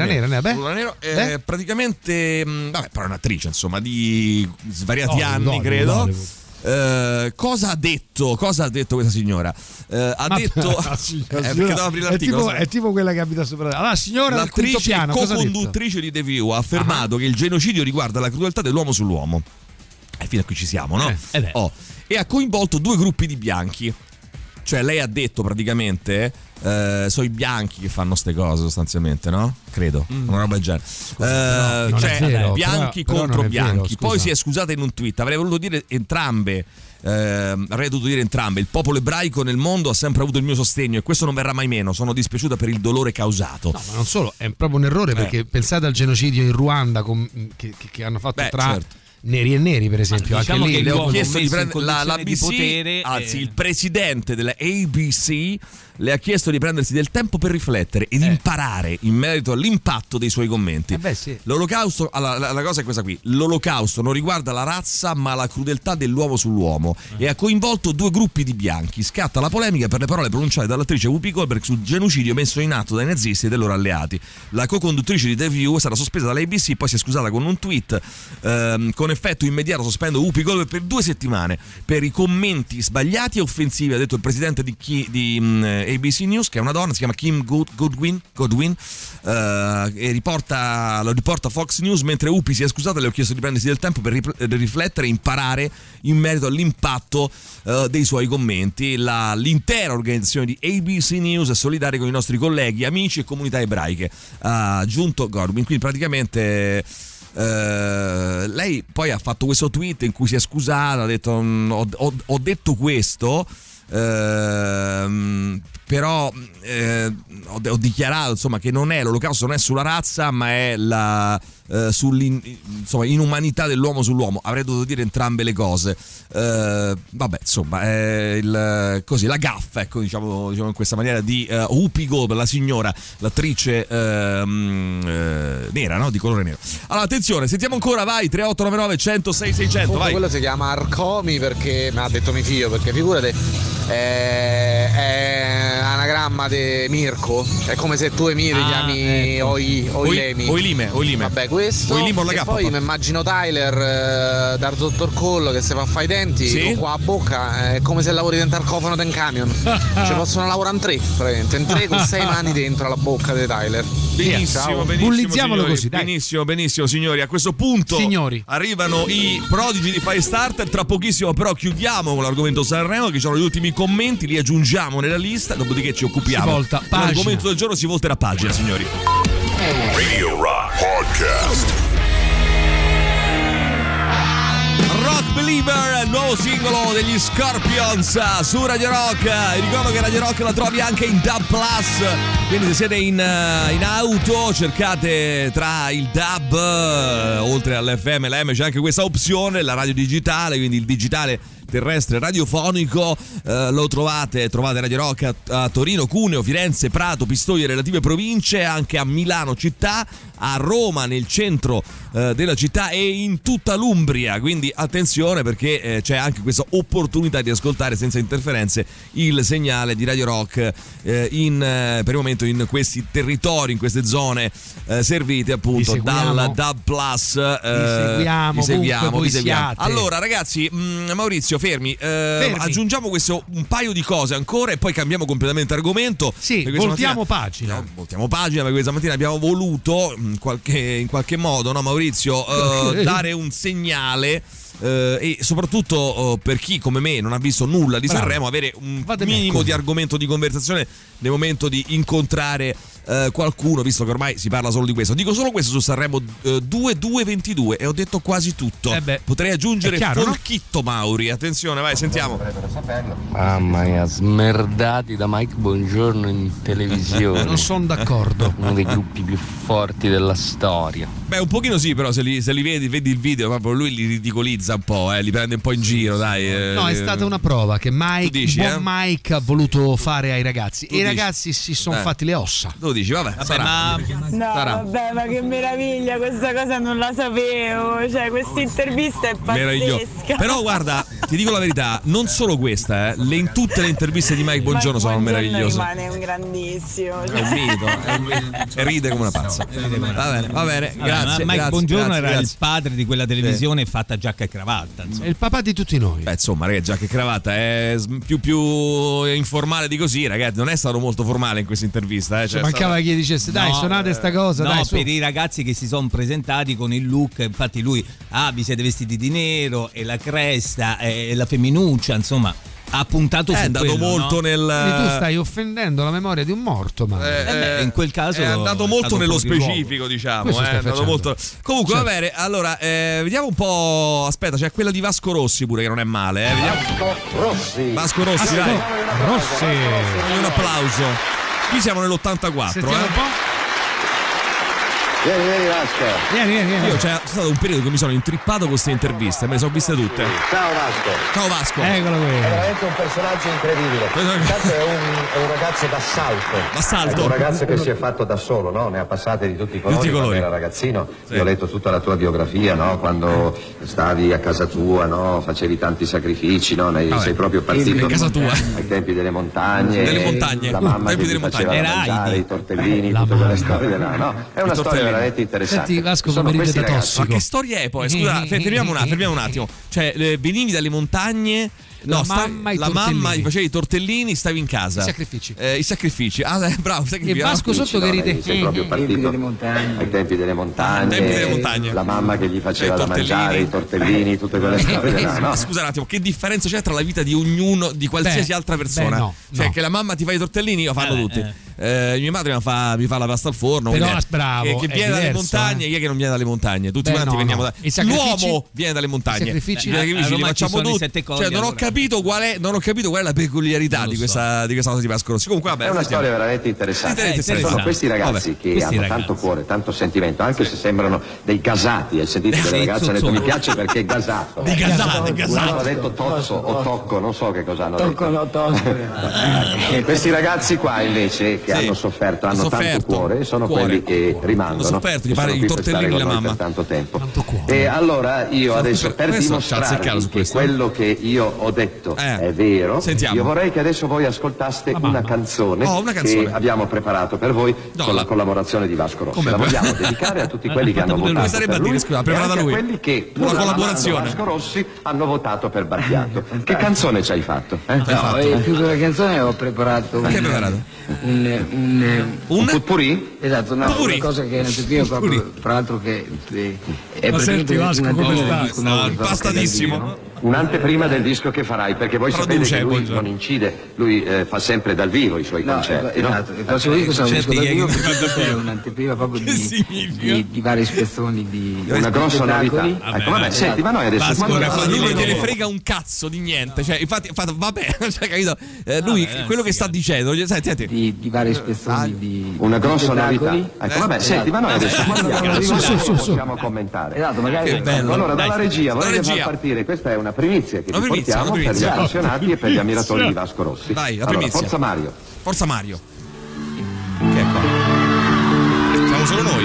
Nera. Praticamente, vabbè, però è un'attrice, insomma, di svariati anni, credo. Cosa ha detto questa signora? Detto perché devo aprire l'articolo, è tipo quella che abita sopra. La signora del quinto piano, co-conduttrice di The View, ha affermato che il genocidio riguarda la crudeltà dell'uomo sull'uomo. E fino a qui ci siamo, no? E ha coinvolto 2 gruppi di bianchi. Cioè lei ha detto praticamente sono i bianchi che fanno ste cose sostanzialmente, no? Credo, una roba del genere. Vero, bianchi però contro bianchi. Vero, poi si è scusata in un tweet. Avrei voluto dire entrambe. Avrei dovuto dire entrambe. Il popolo ebraico nel mondo ha sempre avuto il mio sostegno e questo non verrà mai meno. Sono dispiaciuta per il dolore causato. No, ma non solo, è proprio un errore, perché pensate al genocidio in Ruanda che hanno fatto neri e neri, per esempio. Diciamo anche lì che le ho chiesto di prendere l'ABC, di potere, il presidente della ABC le ha chiesto di prendersi del tempo per riflettere ed imparare in merito all'impatto dei suoi commenti. L'olocausto, la cosa è questa qui: l'olocausto non riguarda la razza ma la crudeltà dell'uomo sull'uomo e ha coinvolto 2 gruppi di bianchi. Scatta la polemica per le parole pronunciate dall'attrice Whoopi Goldberg sul genocidio messo in atto dai nazisti e dai loro alleati. La co-conduttrice di The View è stata sospesa dall'ABC, poi si è scusata con un tweet. Con effetto immediato sospendo Whoopi Goldberg per 2 settimane per i commenti sbagliati e offensivi, ha detto il presidente di ABC News, che è una donna, si chiama Kim Goodwin, e lo riporta Fox News. Mentre Whoopi si è scusata e le ho chiesto di prendersi del tempo per riflettere e imparare in merito all'impatto dei suoi commenti. L'intera organizzazione di ABC News è solidaria con i nostri colleghi, amici e comunità ebraiche, ha aggiunto Goodwin. Quindi praticamente lei poi ha fatto questo tweet in cui si è scusata, ha detto ho detto questo però ho dichiarato insomma che non è l'olocausto, non è sulla razza, ma è insomma, inumanità dell'uomo sull'uomo. Avrei dovuto dire entrambe le cose. Vabbè, insomma, è così la gaffa, ecco, diciamo in questa maniera di Whoopi Goldberg, la signora, l'attrice nera, no? Di colore nero. Allora, attenzione, sentiamo ancora, vai, 3899 106 600, vai. Quello si chiama Arcomi perché mi ha detto mio figlio, perché figurate, è anagramma di Mirko, è come se tu Emir chiami Oilemi. Vabbè, questo. E poi mi immagino Tyler dal dottor Cole che si fa fare i denti, qua a bocca, è come se lavori dentro al cofano del camion. Ci possono lavorare in tre con 6 mani dentro alla bocca di Tyler. Benissimo, bullizziamolo così, dai. Benissimo, signori. A questo punto arrivano i prodigi di Firestarter. Tra pochissimo però chiudiamo con l'argomento Sanremo, che ci sono gli ultimi commenti, li aggiungiamo nella lista, dopodiché ci occupiamo. L'argomento del giorno si volterà pagina, signori. Radio Rock Podcast. Rock Believer, nuovo singolo degli Scorpions su Radio Rock. Ricordo che Radio Rock la trovi anche in DAB+, quindi se siete in auto cercate tra il DAB, oltre all'FM e l'AM c'è anche questa opzione, la radio digitale, quindi il digitale terrestre radiofonico, lo trovate Radio Rock a Torino, Cuneo, Firenze, Prato, Pistoia e relative province, anche a Milano città, a Roma nel centro della città e in tutta l'Umbria, quindi attenzione perché c'è anche questa opportunità di ascoltare senza interferenze il segnale di Radio Rock per il momento in questi territori, in queste zone servite appunto dal DAB+. Vi seguiamo. Allora ragazzi, Maurizio, fermi. Aggiungiamo un paio di cose ancora e poi cambiamo completamente argomento. Voltiamo pagina perché questa mattina abbiamo voluto in qualche modo, no Maurizio, dare un segnale e soprattutto per chi come me non ha visto nulla di Sanremo, avere un minimo di argomento di conversazione nel momento di incontrare qualcuno, visto che ormai si parla solo di questo. Dico solo questo su Sanremo 22 e ho detto quasi tutto. Potrei aggiungere Folchitto, no? Mauri, attenzione, vai, sentiamo. Mamma mia, smerdati da Mike Bongiorno in televisione. Non sono d'accordo. Uno dei gruppi più forti della storia. Beh, un pochino sì, però se li vedi il video, proprio lui li ridicolizza un po', li prende un po' in giro, dai. No, è stata una prova che Mike ha voluto fare ai ragazzi. E i ragazzi si sono fatti le ossa. Tu dici, vabbè, sarà. Vabbè, ma che meraviglia, questa cosa non la sapevo. Cioè, questa intervista è pazzesca. Però guarda, ti dico la verità, non solo questa, tutte le interviste di Mike Bongiorno sono meravigliose. Rimane un grandissimo. È un mito, e ride come una pazza. Va bene, grazie. Mike Bongiorno era il padre di quella televisione fatta giacca e cravatta. È il papà di tutti noi. Beh, insomma, ragazzi, giacca e cravatta è più informale di così, ragazzi. Non è stato molto formale in questa intervista. Cioè, mancava chi dicesse dai, suonate sta cosa. No, dai, per i ragazzi che si sono presentati con il look, infatti lui vi siete vestiti di nero e la cresta e la femminuccia, insomma. Ha puntato su quello, è andato molto Quindi tu stai offendendo la memoria di un morto, ma in quel caso è andato molto nello specifico, diciamo. È andato molto. Comunque, va bene. Allora, vediamo un po'. Aspetta, c'è quella di Vasco Rossi pure che non è male. Vasco Rossi, dai. Rossi. Un applauso. Qui siamo nell'84. Sentiamo un po'. Vieni Vasco. Vieni. Io c'è stato un periodo che mi sono intrippato con queste interviste, me le sono viste tutte. Ciao Vasco. Eccolo qui. È veramente un personaggio incredibile. Intanto è un ragazzo d'assalto. È un ragazzo che si è fatto da solo, no? Ne ha passate di tutti i colori. Quando era ragazzino. Sì. Io ho letto tutta la tua biografia, no? Quando stavi a casa tua, no? Facevi tanti sacrifici, no? Sei proprio partito a casa tua. Ai tempi delle montagne. La mamma che ti faceva mangiare i tortellini, tutte quelle storie là, no? È una storia veramente interessante. Senti Vasco come ride da tossico. Ma che storia è poi? Scusa, fermiamo un attimo. Cioè, venivi dalle montagne. No, la mamma gli faceva i tortellini, stavi in casa. I sacrifici. Bravo, e Vasco sotto che ride. Sei proprio partito ai tempi delle montagne. La mamma che gli faceva da mangiare i tortellini, tutte quelle storie. No. Scusa un attimo, che differenza c'è tra la vita di ognuno, di qualsiasi altra persona? Cioè, che la mamma ti fa i tortellini, lo fanno tutti. mia madre mi fa la pasta al forno. Però bravo, che viene dalle montagne, chi è che non viene dalle montagne? Tutti quanti veniamo da... L'uomo viene dalle montagne. I sacrifici li facciamo tutti. Cioè, non ho capito qual è la peculiarità di questa cosa di Vasco Rossi. Comunque, vabbè, è una storia veramente interessante. Sono questi ragazzi che hanno tanto cuore, tanto sentimento, anche se sembrano dei gasati. Hai sentito che la ragazza ha detto mi piace perché è gasato. Uno ha detto tozzo o tocco, non so che cosa hanno detto. Questi ragazzi qua invece che hanno sofferto, hanno tanto cuore, sono quelli che rimangono. Hanno sofferto di fare i tortellini la mamma per tanto tempo. E allora io adesso, per dimostrarvi che quello che io ho detto è vero, io vorrei che adesso voi ascoltaste una canzone che abbiamo preparato per voi con la collaborazione di Vasco Rossi. La vogliamo dedicare a tutti quelli che hanno votato per lui e anche a quelli che pur amando Vasco Rossi hanno votato per Battiato. Che canzone ci hai fatto? Più che una canzone ho preparato un potpourri? Esatto, una cosa che non sapevo proprio, tra l'altro che è praticamente pastatissimo. Un'anteprima del disco che farai, perché voi sapete che lui non incide, lui fa sempre dal vivo i suoi concerti. Esatto, il prossimo disco sarà un disco dal vivo, che è un'anteprima proprio di vari spezzoni di una grossa novità. Ecco, vabbè, senti, ma noi adesso lui non gliene frega un cazzo di niente, cioè infatti vabbè, cioè, capito? Lui quello che sta dicendo, senti, di vari spezzoni di una grossa novità. Ecco, vabbè, senti, ma noi adesso possiamo commentare. Esatto, magari allora dalla regia vorrei far partire, questa è una primizia che vi portiamo per gli appassionati e per gli ammiratori di Vasco Rossi. Vai, la allora, primizia. Forza Mario. Che è qua? Siamo solo noi.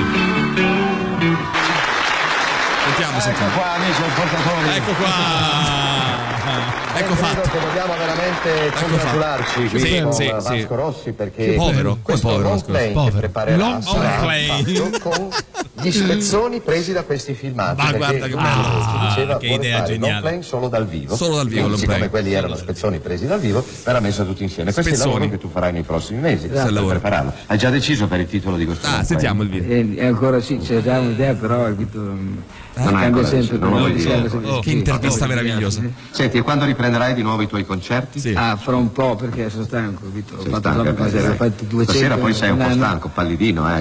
Sentiamo. Ecco qua, amici ascoltatori. Ecco qua. Ecco fatto. Che dobbiamo veramente congratularci qui con Vasco Rossi, perché questo long play che preparerà sarà fatto con gli spezzoni presi da questi filmati. Ma guarda che bello, diceva, che idea geniale. Long play solo dal vivo. Long siccome quelli erano spezzoni presi dal vivo, verrà messo tutti insieme. Questo è il lavoro che tu farai nei prossimi mesi per prepararlo. Hai già deciso per il titolo di questo long play? Sentiamo il video. Ancora sì, c'è già un'idea, però il titolo cambia sempre. Che intervista meravigliosa. Senti, e quando riprenderai di nuovo i tuoi concerti? Fra un po', perché sono stanco, ho fatto 200. Stasera poi sei un po' stanco, pallidino, hai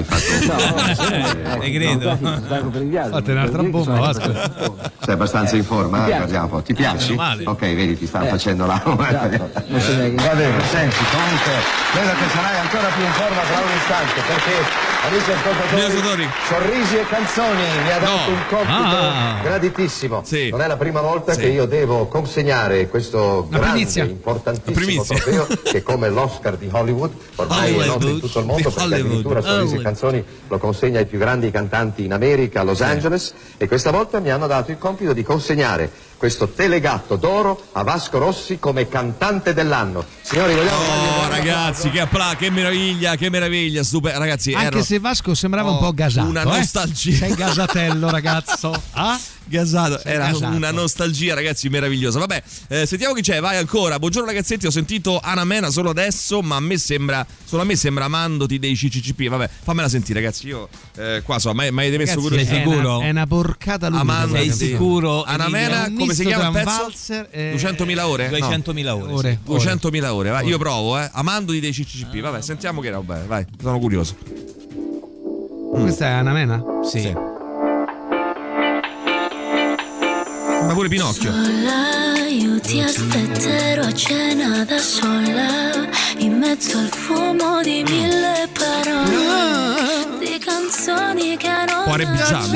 fatto credo. Stanco per il viaggio. Fate un'altra bomba, sei abbastanza in forma, guardiamo un po'. Ti piaci? Ok, vedi, ti stanno facendo la. Va bene, senti, comunque vedo che sarai ancora più in forma tra un istante, perché amici ascoltatori, Sorrisi e Canzoni mi ha dato un compito graditissimo. Non è la prima volta che io devo consegnare questo grande, importantissimo trofeo che, come l'Oscar di Hollywood, ormai è noto in tutto il mondo, perché addirittura Sorrisi e Canzoni lo consegna ai più grandi cantanti in America, a Los Angeles, e questa volta mi hanno dato il compito di consegnare questo telegatto d'oro a Vasco Rossi come cantante dell'anno. Signori, vogliamo ragazzi, che meraviglia, stupendo, ragazzi. Anche se Vasco sembrava un po' gasato, una nostalgia. Sei gasatello, ragazzo. Gasato, era una nostalgia, ragazzi, meravigliosa. Vabbè, sentiamo chi c'è, vai ancora. Buongiorno ragazzetti, ho sentito Ana Mena solo adesso, ma solo a me sembra Amandoti dei CCCP. Vabbè, fammela sentire, ragazzi. Io qua so, ma avete messo pure sicuro? È una porcata lunga. Sei sicuro? Ana Mena, come si chiama il pezzo? 200.000 ore? 200.000 ore. 200.000 ore, vai, io provo, Amandoti dei CCCP. Vabbè, sentiamo che roba è, vai, sono curioso. Questa è Ana Mena? Sì. Ma pure Pinocchio. Io ti aspetterò a cena da sola, in mezzo al fumo di mille parole, di canzoni che non Cuore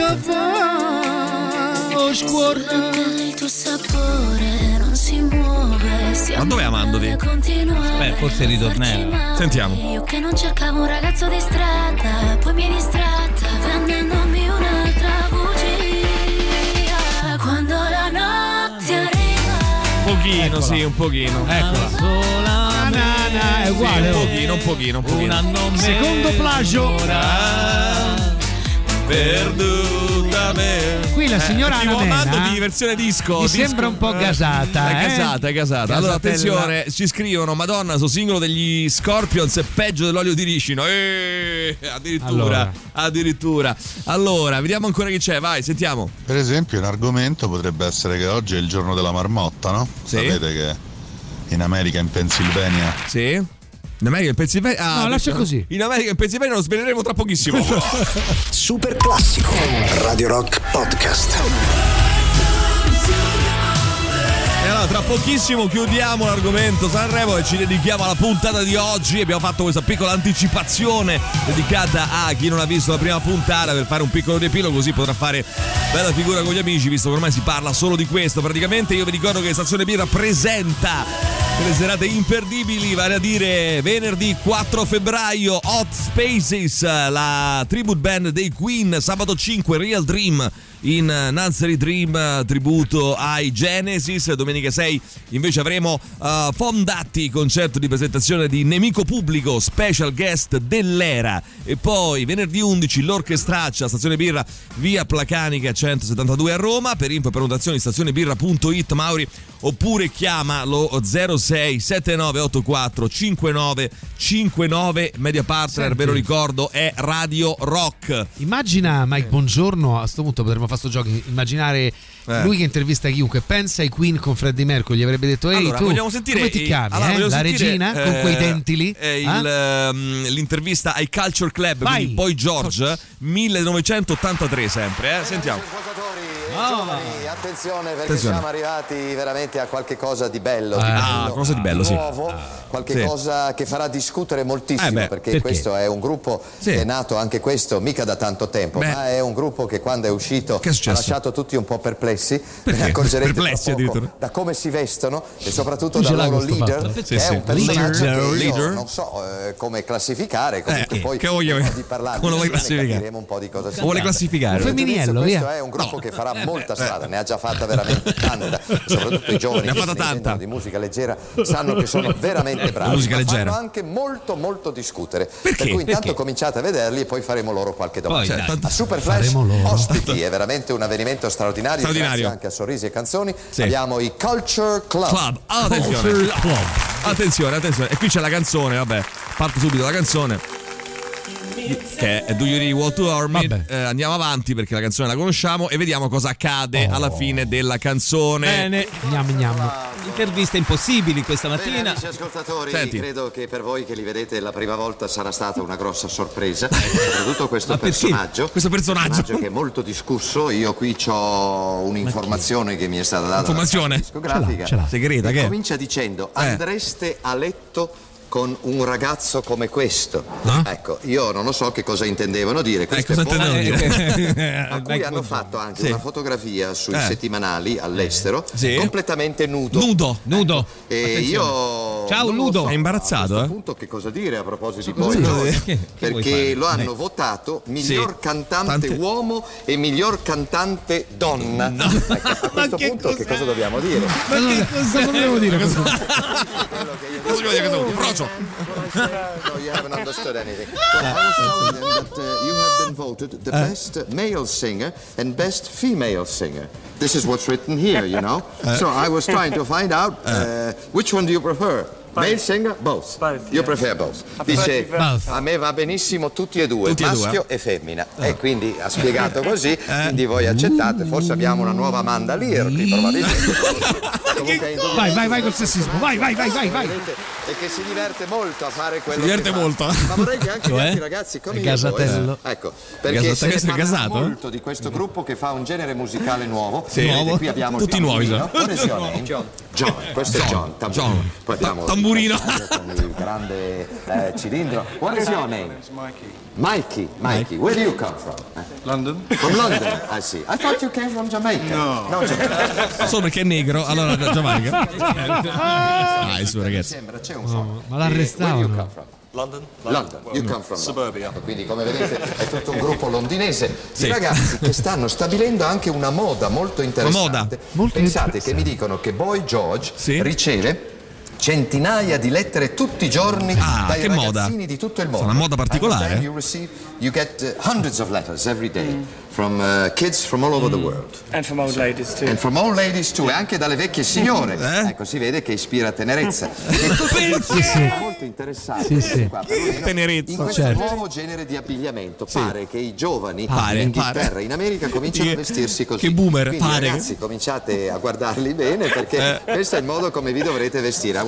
il tuo sapore non si muove. Ma dov'è Amandoti? Beh, forse ritornerà. Sentiamo. Io che non cercavo un ragazzo di strada, poi mi è distratta vendendomi un'altra bugia. Quando la notte arriva, un pochino, sì, un pochino. Eccola. Banana, è uguale. Un pochino. Secondo plagio. Perdutamente. Qui la signora Ana Mena di versione disco. Mi sembra un po' gasata. È gasata. Allora attenzione, ci scrivono: Madonna, sul singolo degli Scorpions è peggio dell'olio di ricino. Addirittura. Allora, vediamo ancora chi c'è, vai, sentiamo. Per esempio, un argomento potrebbe essere che oggi è il giorno della marmotta, no? Sì. Sapete che in America, in Pennsylvania, sì, In America e Pennsylvania. No, lascia così. In America e Pennsylvania lo sveleremo tra pochissimo. Super classico. Radio Rock Podcast. E allora tra pochissimo chiudiamo l'argomento Sanremo e ci dedichiamo alla puntata di oggi. Abbiamo fatto questa piccola anticipazione dedicata a chi non ha visto la prima puntata per fare un piccolo riepilogo, così potrà fare bella figura con gli amici, visto che ormai si parla solo di questo. Praticamente io vi ricordo che Stazione Birra presenta delle serate imperdibili, vale a dire venerdì 4 febbraio Hot Spaces, la tribute band dei Queen, sabato 5 Real Dream in Nursery Dream, tributo ai Genesis. Domenica 6 invece avremo Fondatti, concerto di presentazione di Nemico Pubblico, special guest dell'era. E poi venerdì 11 l'Orchestraccia, Stazione Birra, via Placanica 172 a Roma. Per info e prenotazioni stazionebirra.it, Mauri, oppure chiama lo 06 7984 5959. Media partner, ve lo ricordo, è Radio Rock. Immagina Mike Bongiorno, a sto punto potremmo fare sto gioco, immaginare lui che intervista chiunque, pensa ai Queen con Freddie Mercury, gli avrebbe detto: ehi, allora, tu vogliamo sentire, come ti chiami? La sentire, regina con quei denti lì? L'intervista ai Culture Club, quindi Boy George, 1983 sempre, sentiamo. Giovani, attenzione perché siamo arrivati veramente a qualche cosa di bello, cosa di bello, nuovo, qualche cosa che farà discutere moltissimo, perché questo è un gruppo che è nato anche questo mica da tanto tempo, ma è un gruppo che quando è uscito ha lasciato tutti un po' perplessi. Ve ne accorgerete tra poco da come si vestono e soprattutto dal loro leader, che è un personaggio che io non so come classificare, comunque poi di parlare, capiremo un po' di cosa si vuole classificare. Questo è un gruppo che farà molta strada, ne ha già fatta veramente tanta, soprattutto i giovani che si sentono di musica leggera sanno che sono veramente bravi, ma fanno anche molto discutere. Per cui intanto cominciate a vederli e poi faremo loro qualche domanda. A Super Flash ospiti, è veramente un avvenimento straordinario. Grazie anche a Sorrisi e Canzoni. Abbiamo i Culture Club. Attenzione, e qui c'è la canzone, vabbè, parto subito la canzone, che è Do You Really Want to Harm Me? Andiamo avanti perché la canzone la conosciamo e vediamo cosa accade alla fine della canzone. Bene, interviste impossibili questa mattina. Bene, amici ascoltatori, credo che per voi che li vedete la prima volta sarà stata una grossa sorpresa, soprattutto questo personaggio che è molto discusso. Io qui ho un'informazione che mi è stata data dalla discografica, segreta, che comincia dicendo: andreste a letto con un ragazzo come questo. Ecco, io non lo so che cosa intendevano dire. Cosa intendevano dire? A cui hanno fatto anche una fotografia sui settimanali all'estero, completamente nudo. E io ciao nudo. È imbarazzato, a questo punto che cosa dire a proposito di Boy, perché lo hanno votato miglior cantante uomo e miglior cantante donna. Ecco, a questo punto che cosa dobbiamo dire? Ma che cosa dobbiamo dire? No, you haven't understood anything. Well, I was telling them that you have been voted the best male singer and best female singer. This is what's written here, you know. So I was trying to find out which one do you prefer? Male singer? Both. Io prefer both. Dice, a me va benissimo tutti e due, maschio e femmina. E quindi ha spiegato così, quindi voi accettate. Forse abbiamo una nuova Amanda Lear qui, probabilmente. Vai col sessismo, vai. E che si diverte molto a fare quello che fa. Ma vorrei che anche gli altri ragazzi come io, ecco, perché se ne parla molto di questo gruppo che fa un genere musicale nuovo. Qui abbiamo tutti nuovi. John, questo è John. Poi abbiamo tamburino con il grande cilindro. What is your name? Mikey. Where do you come from? London. From London, I see. I thought you came from Jamaica. No, Jamaica. Solo perché è negro, allora da Giamaica. Su ragazzi. C'è un suono. Ma l'arrestavano. London, you come from Suburbia. Quindi come vedete è tutto un gruppo londinese di ragazzi che stanno stabilendo anche una moda molto interessante. Pensate che mi dicono che Boy George riceve centinaia di lettere tutti i giorni dai ragazzini di tutto il mondo. Una moda particolare. You get hundreds of letters every day from kids from all over the world. And from old ladies too. And from old ladies too, e anche dalle vecchie signore. Ecco, si vede che ispira tenerezza. E tutti sono molto interessati in questo nuovo genere di abbigliamento. Pare che i giovani in Inghilterra, in America cominciano a vestirsi così. Che boomer, quindi ragazzi, cominciate a guardarli bene perché questo è il modo come vi dovrete vestire.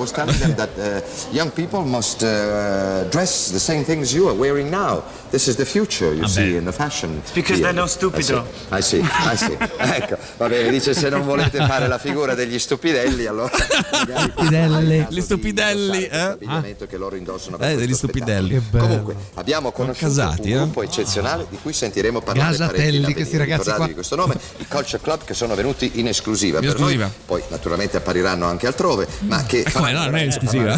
was telling them that young people must dress the same things you are wearing now. This is the future, you see, in the fashion. It's because they're no stupido. I see. Ecco, va bene, dice se non volete fare la figura degli stupidelli, allora gli stupidelli, l'abbigliamento che loro indossano per degli stupidelli. Comunque, abbiamo conosciuto un gruppo eccezionale di cui sentiremo parlare Gasatelli, questi ragazzi qua. Di questo nome, i Culture Club, che sono venuti in esclusiva per noi, poi naturalmente appariranno anche altrove, ma che non è esclusiva,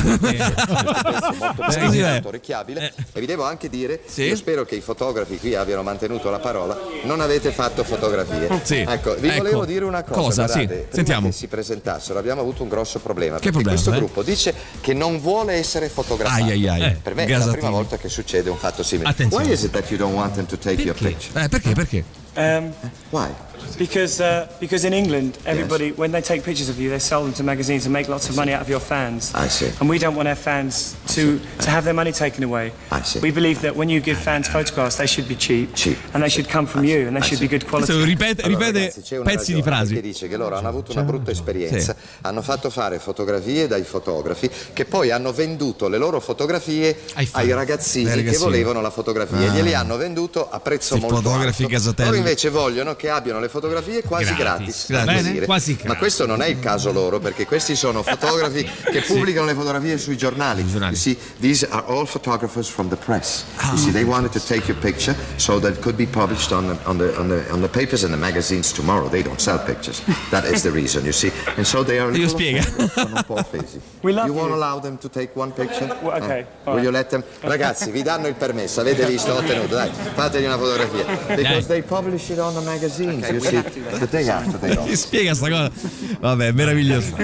molto orecchiabile. E vi devo anche dire, io spero che i fotografi qui abbiano mantenuto la parola, non avete fatto fotografie. Ecco, vi volevo dire una cosa, guardate, sentiamo. Che si presentassero abbiamo avuto un grosso problema, perché questo gruppo dice che non vuole essere fotografato. Per me è la prima volta che succede un fatto simile. Attenzione. Why is it that you don't want them to take your picture? Perché? Why? Because in England, everybody, when they take pictures of you, they sell them to magazines and make lots of money out of your fans. I see. And we don't want our fans to have their money taken away. I see. We believe that when you give fans photographs, they should be cheap. And they should come from you, and they should be good quality. Ripete ragazzi, pezzi di frasi. Che dice che loro hanno avuto una brutta esperienza, hanno fatto fare fotografie dai fotografi che poi hanno venduto le loro fotografie ai ragazzini che volevano la fotografia, glieli hanno venduto a prezzo molto alto. Loro invece vogliono che abbiano le fotografie quasi gratis. Quasi ma questo non è il caso loro, perché questi sono fotografi che pubblicano le fotografie sui giornali. You see, these are all photographers from the press. You see, they wanted to take your picture so that it could be published on the papers and the magazines tomorrow. They don't sell pictures. That is the reason, you see. And so they are sono un po' offesi. You won't allow them to take one picture? Okay. Will you let them? Ragazzi, vi danno il permesso, avete visto, ho ottenuto, dai, fategli una fotografia. Because they publish it on the magazines, you see. Ti spiega sta cosa? Vabbè, meraviglioso.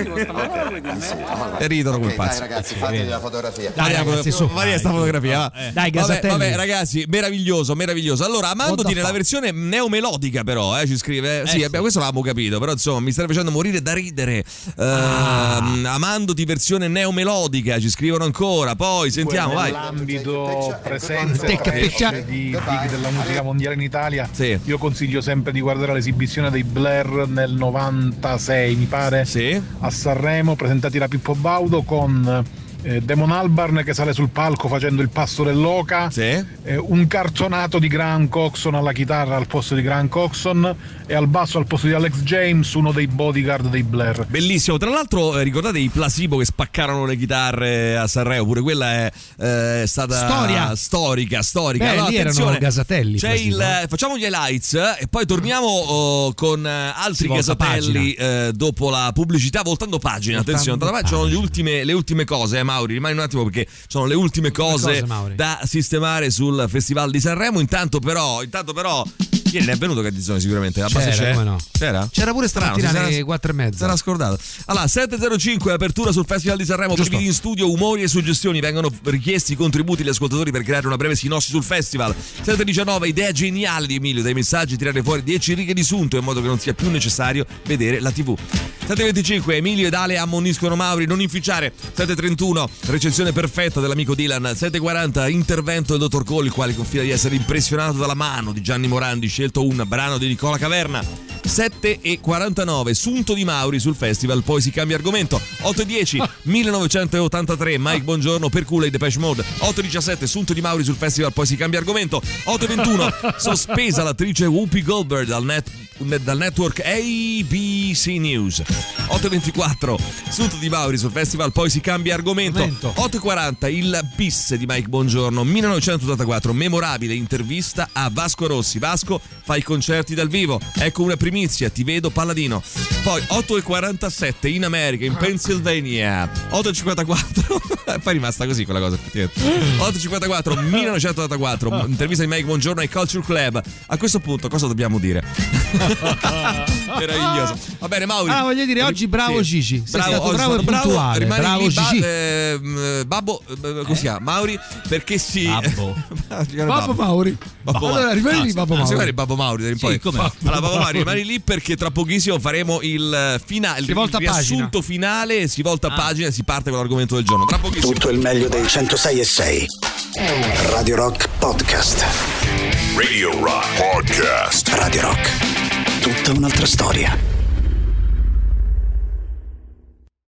E ridono come pazzi. Dai ragazzi, fategli la fotografia. Maria sta fotografia. Dai, Gasatelli. Vabbè ragazzi, meraviglioso. Allora, Amando tiene la versione neomelodica, però, ci scrive. Sì, questo l'abbiamo capito, però insomma mi stai facendo morire da ridere. Amando di versione neomelodica, ci scrivono ancora. Poi sentiamo, vai. Nell'ambito presenza della musica mondiale in Italia, io consiglio sempre di guardare l'esibizione dei Blair nel 96, mi pare, a Sanremo, presentati da Pippo Baudo con Damon Albarn che sale sul palco facendo il passo dell'oca, un cartonato di Graham Coxon alla chitarra al posto di Graham Coxon e al basso al posto di Alex James, uno dei bodyguard dei Blair. Bellissimo. Tra l'altro ricordate i Placebo che spaccarono le chitarre a Sanremo? Pure quella è stata storica. Allora, lì erano Gasatelli. Facciamo gli highlights e poi torniamo con altri Gasatelli dopo la pubblicità, voltando pagina. Attenzione, sono le ultime cose, Mauri, rimani un attimo perché sono le ultime cose da sistemare sul Festival di Sanremo. Intanto però ieri ne è venuto Cadizone sicuramente, la base c'è. No? C'era pure stamattina alle 4:30. Sarà scordato. Allora, 7:05 apertura sul Festival di Sanremo. Brividi in studio, umori e suggestioni. Vengono richiesti contributi agli ascoltatori per creare una breve sinossi sul festival. 7:19 idea geniale di Emilio, dai messaggi tirare fuori 10 righe di sunto in modo che non sia più necessario vedere la TV. 7:25 Emilio ed Ale ammoniscono Mauri, non inficiare. 7:31 recensione perfetta dell'amico Dylan. 7:40 intervento del dottor Cole, il quale confida di essere impressionato dalla mano di Gianni Morandi, scelto un brano di Nicola Caverna. 7:49 sunto di Mauri sul festival, poi si cambia argomento. 8:10 1983 Mike Bongiorno per culo e Depeche Mode. 8:17 sunto di Mauri sul festival, poi si cambia argomento. 8:21 sospesa l'attrice Whoopi Goldberg dal network ABC News. 8:24 sunto di Mauri sul festival, poi si cambia argomento. 8:40 il bis di Mike Bongiorno 1984, memorabile intervista a Vasco Rossi. Vasco fa i concerti dal vivo, ecco una primizia, ti vedo Palladino. Poi 8:47 in America, in Pennsylvania. 8:54 poi è rimasta così quella cosa. 8:54 1984 intervista di Mike Bongiorno ai Culture Club. A questo punto cosa dobbiamo dire? Meraviglioso. Va bene, Mauri. Voglio dire, oggi bravo Cici. Bravo e puntuale. Bravo Cici. Babbo, come si chiama? Mauri, perché Babbo Mauri. Allora rimani lì, Babbo Mauri. Sì, Babbo Mauri. Allora, Babbo Mauri, rimani lì perché tra pochissimo faremo il finale, il riassunto finale. Si volta pagina e si parte con l'argomento del giorno. Tra pochissimo. Tutto il meglio dei 106.6. Radio Rock Podcast. Radio Rock Podcast. Radio Rock. Tutta un'altra storia.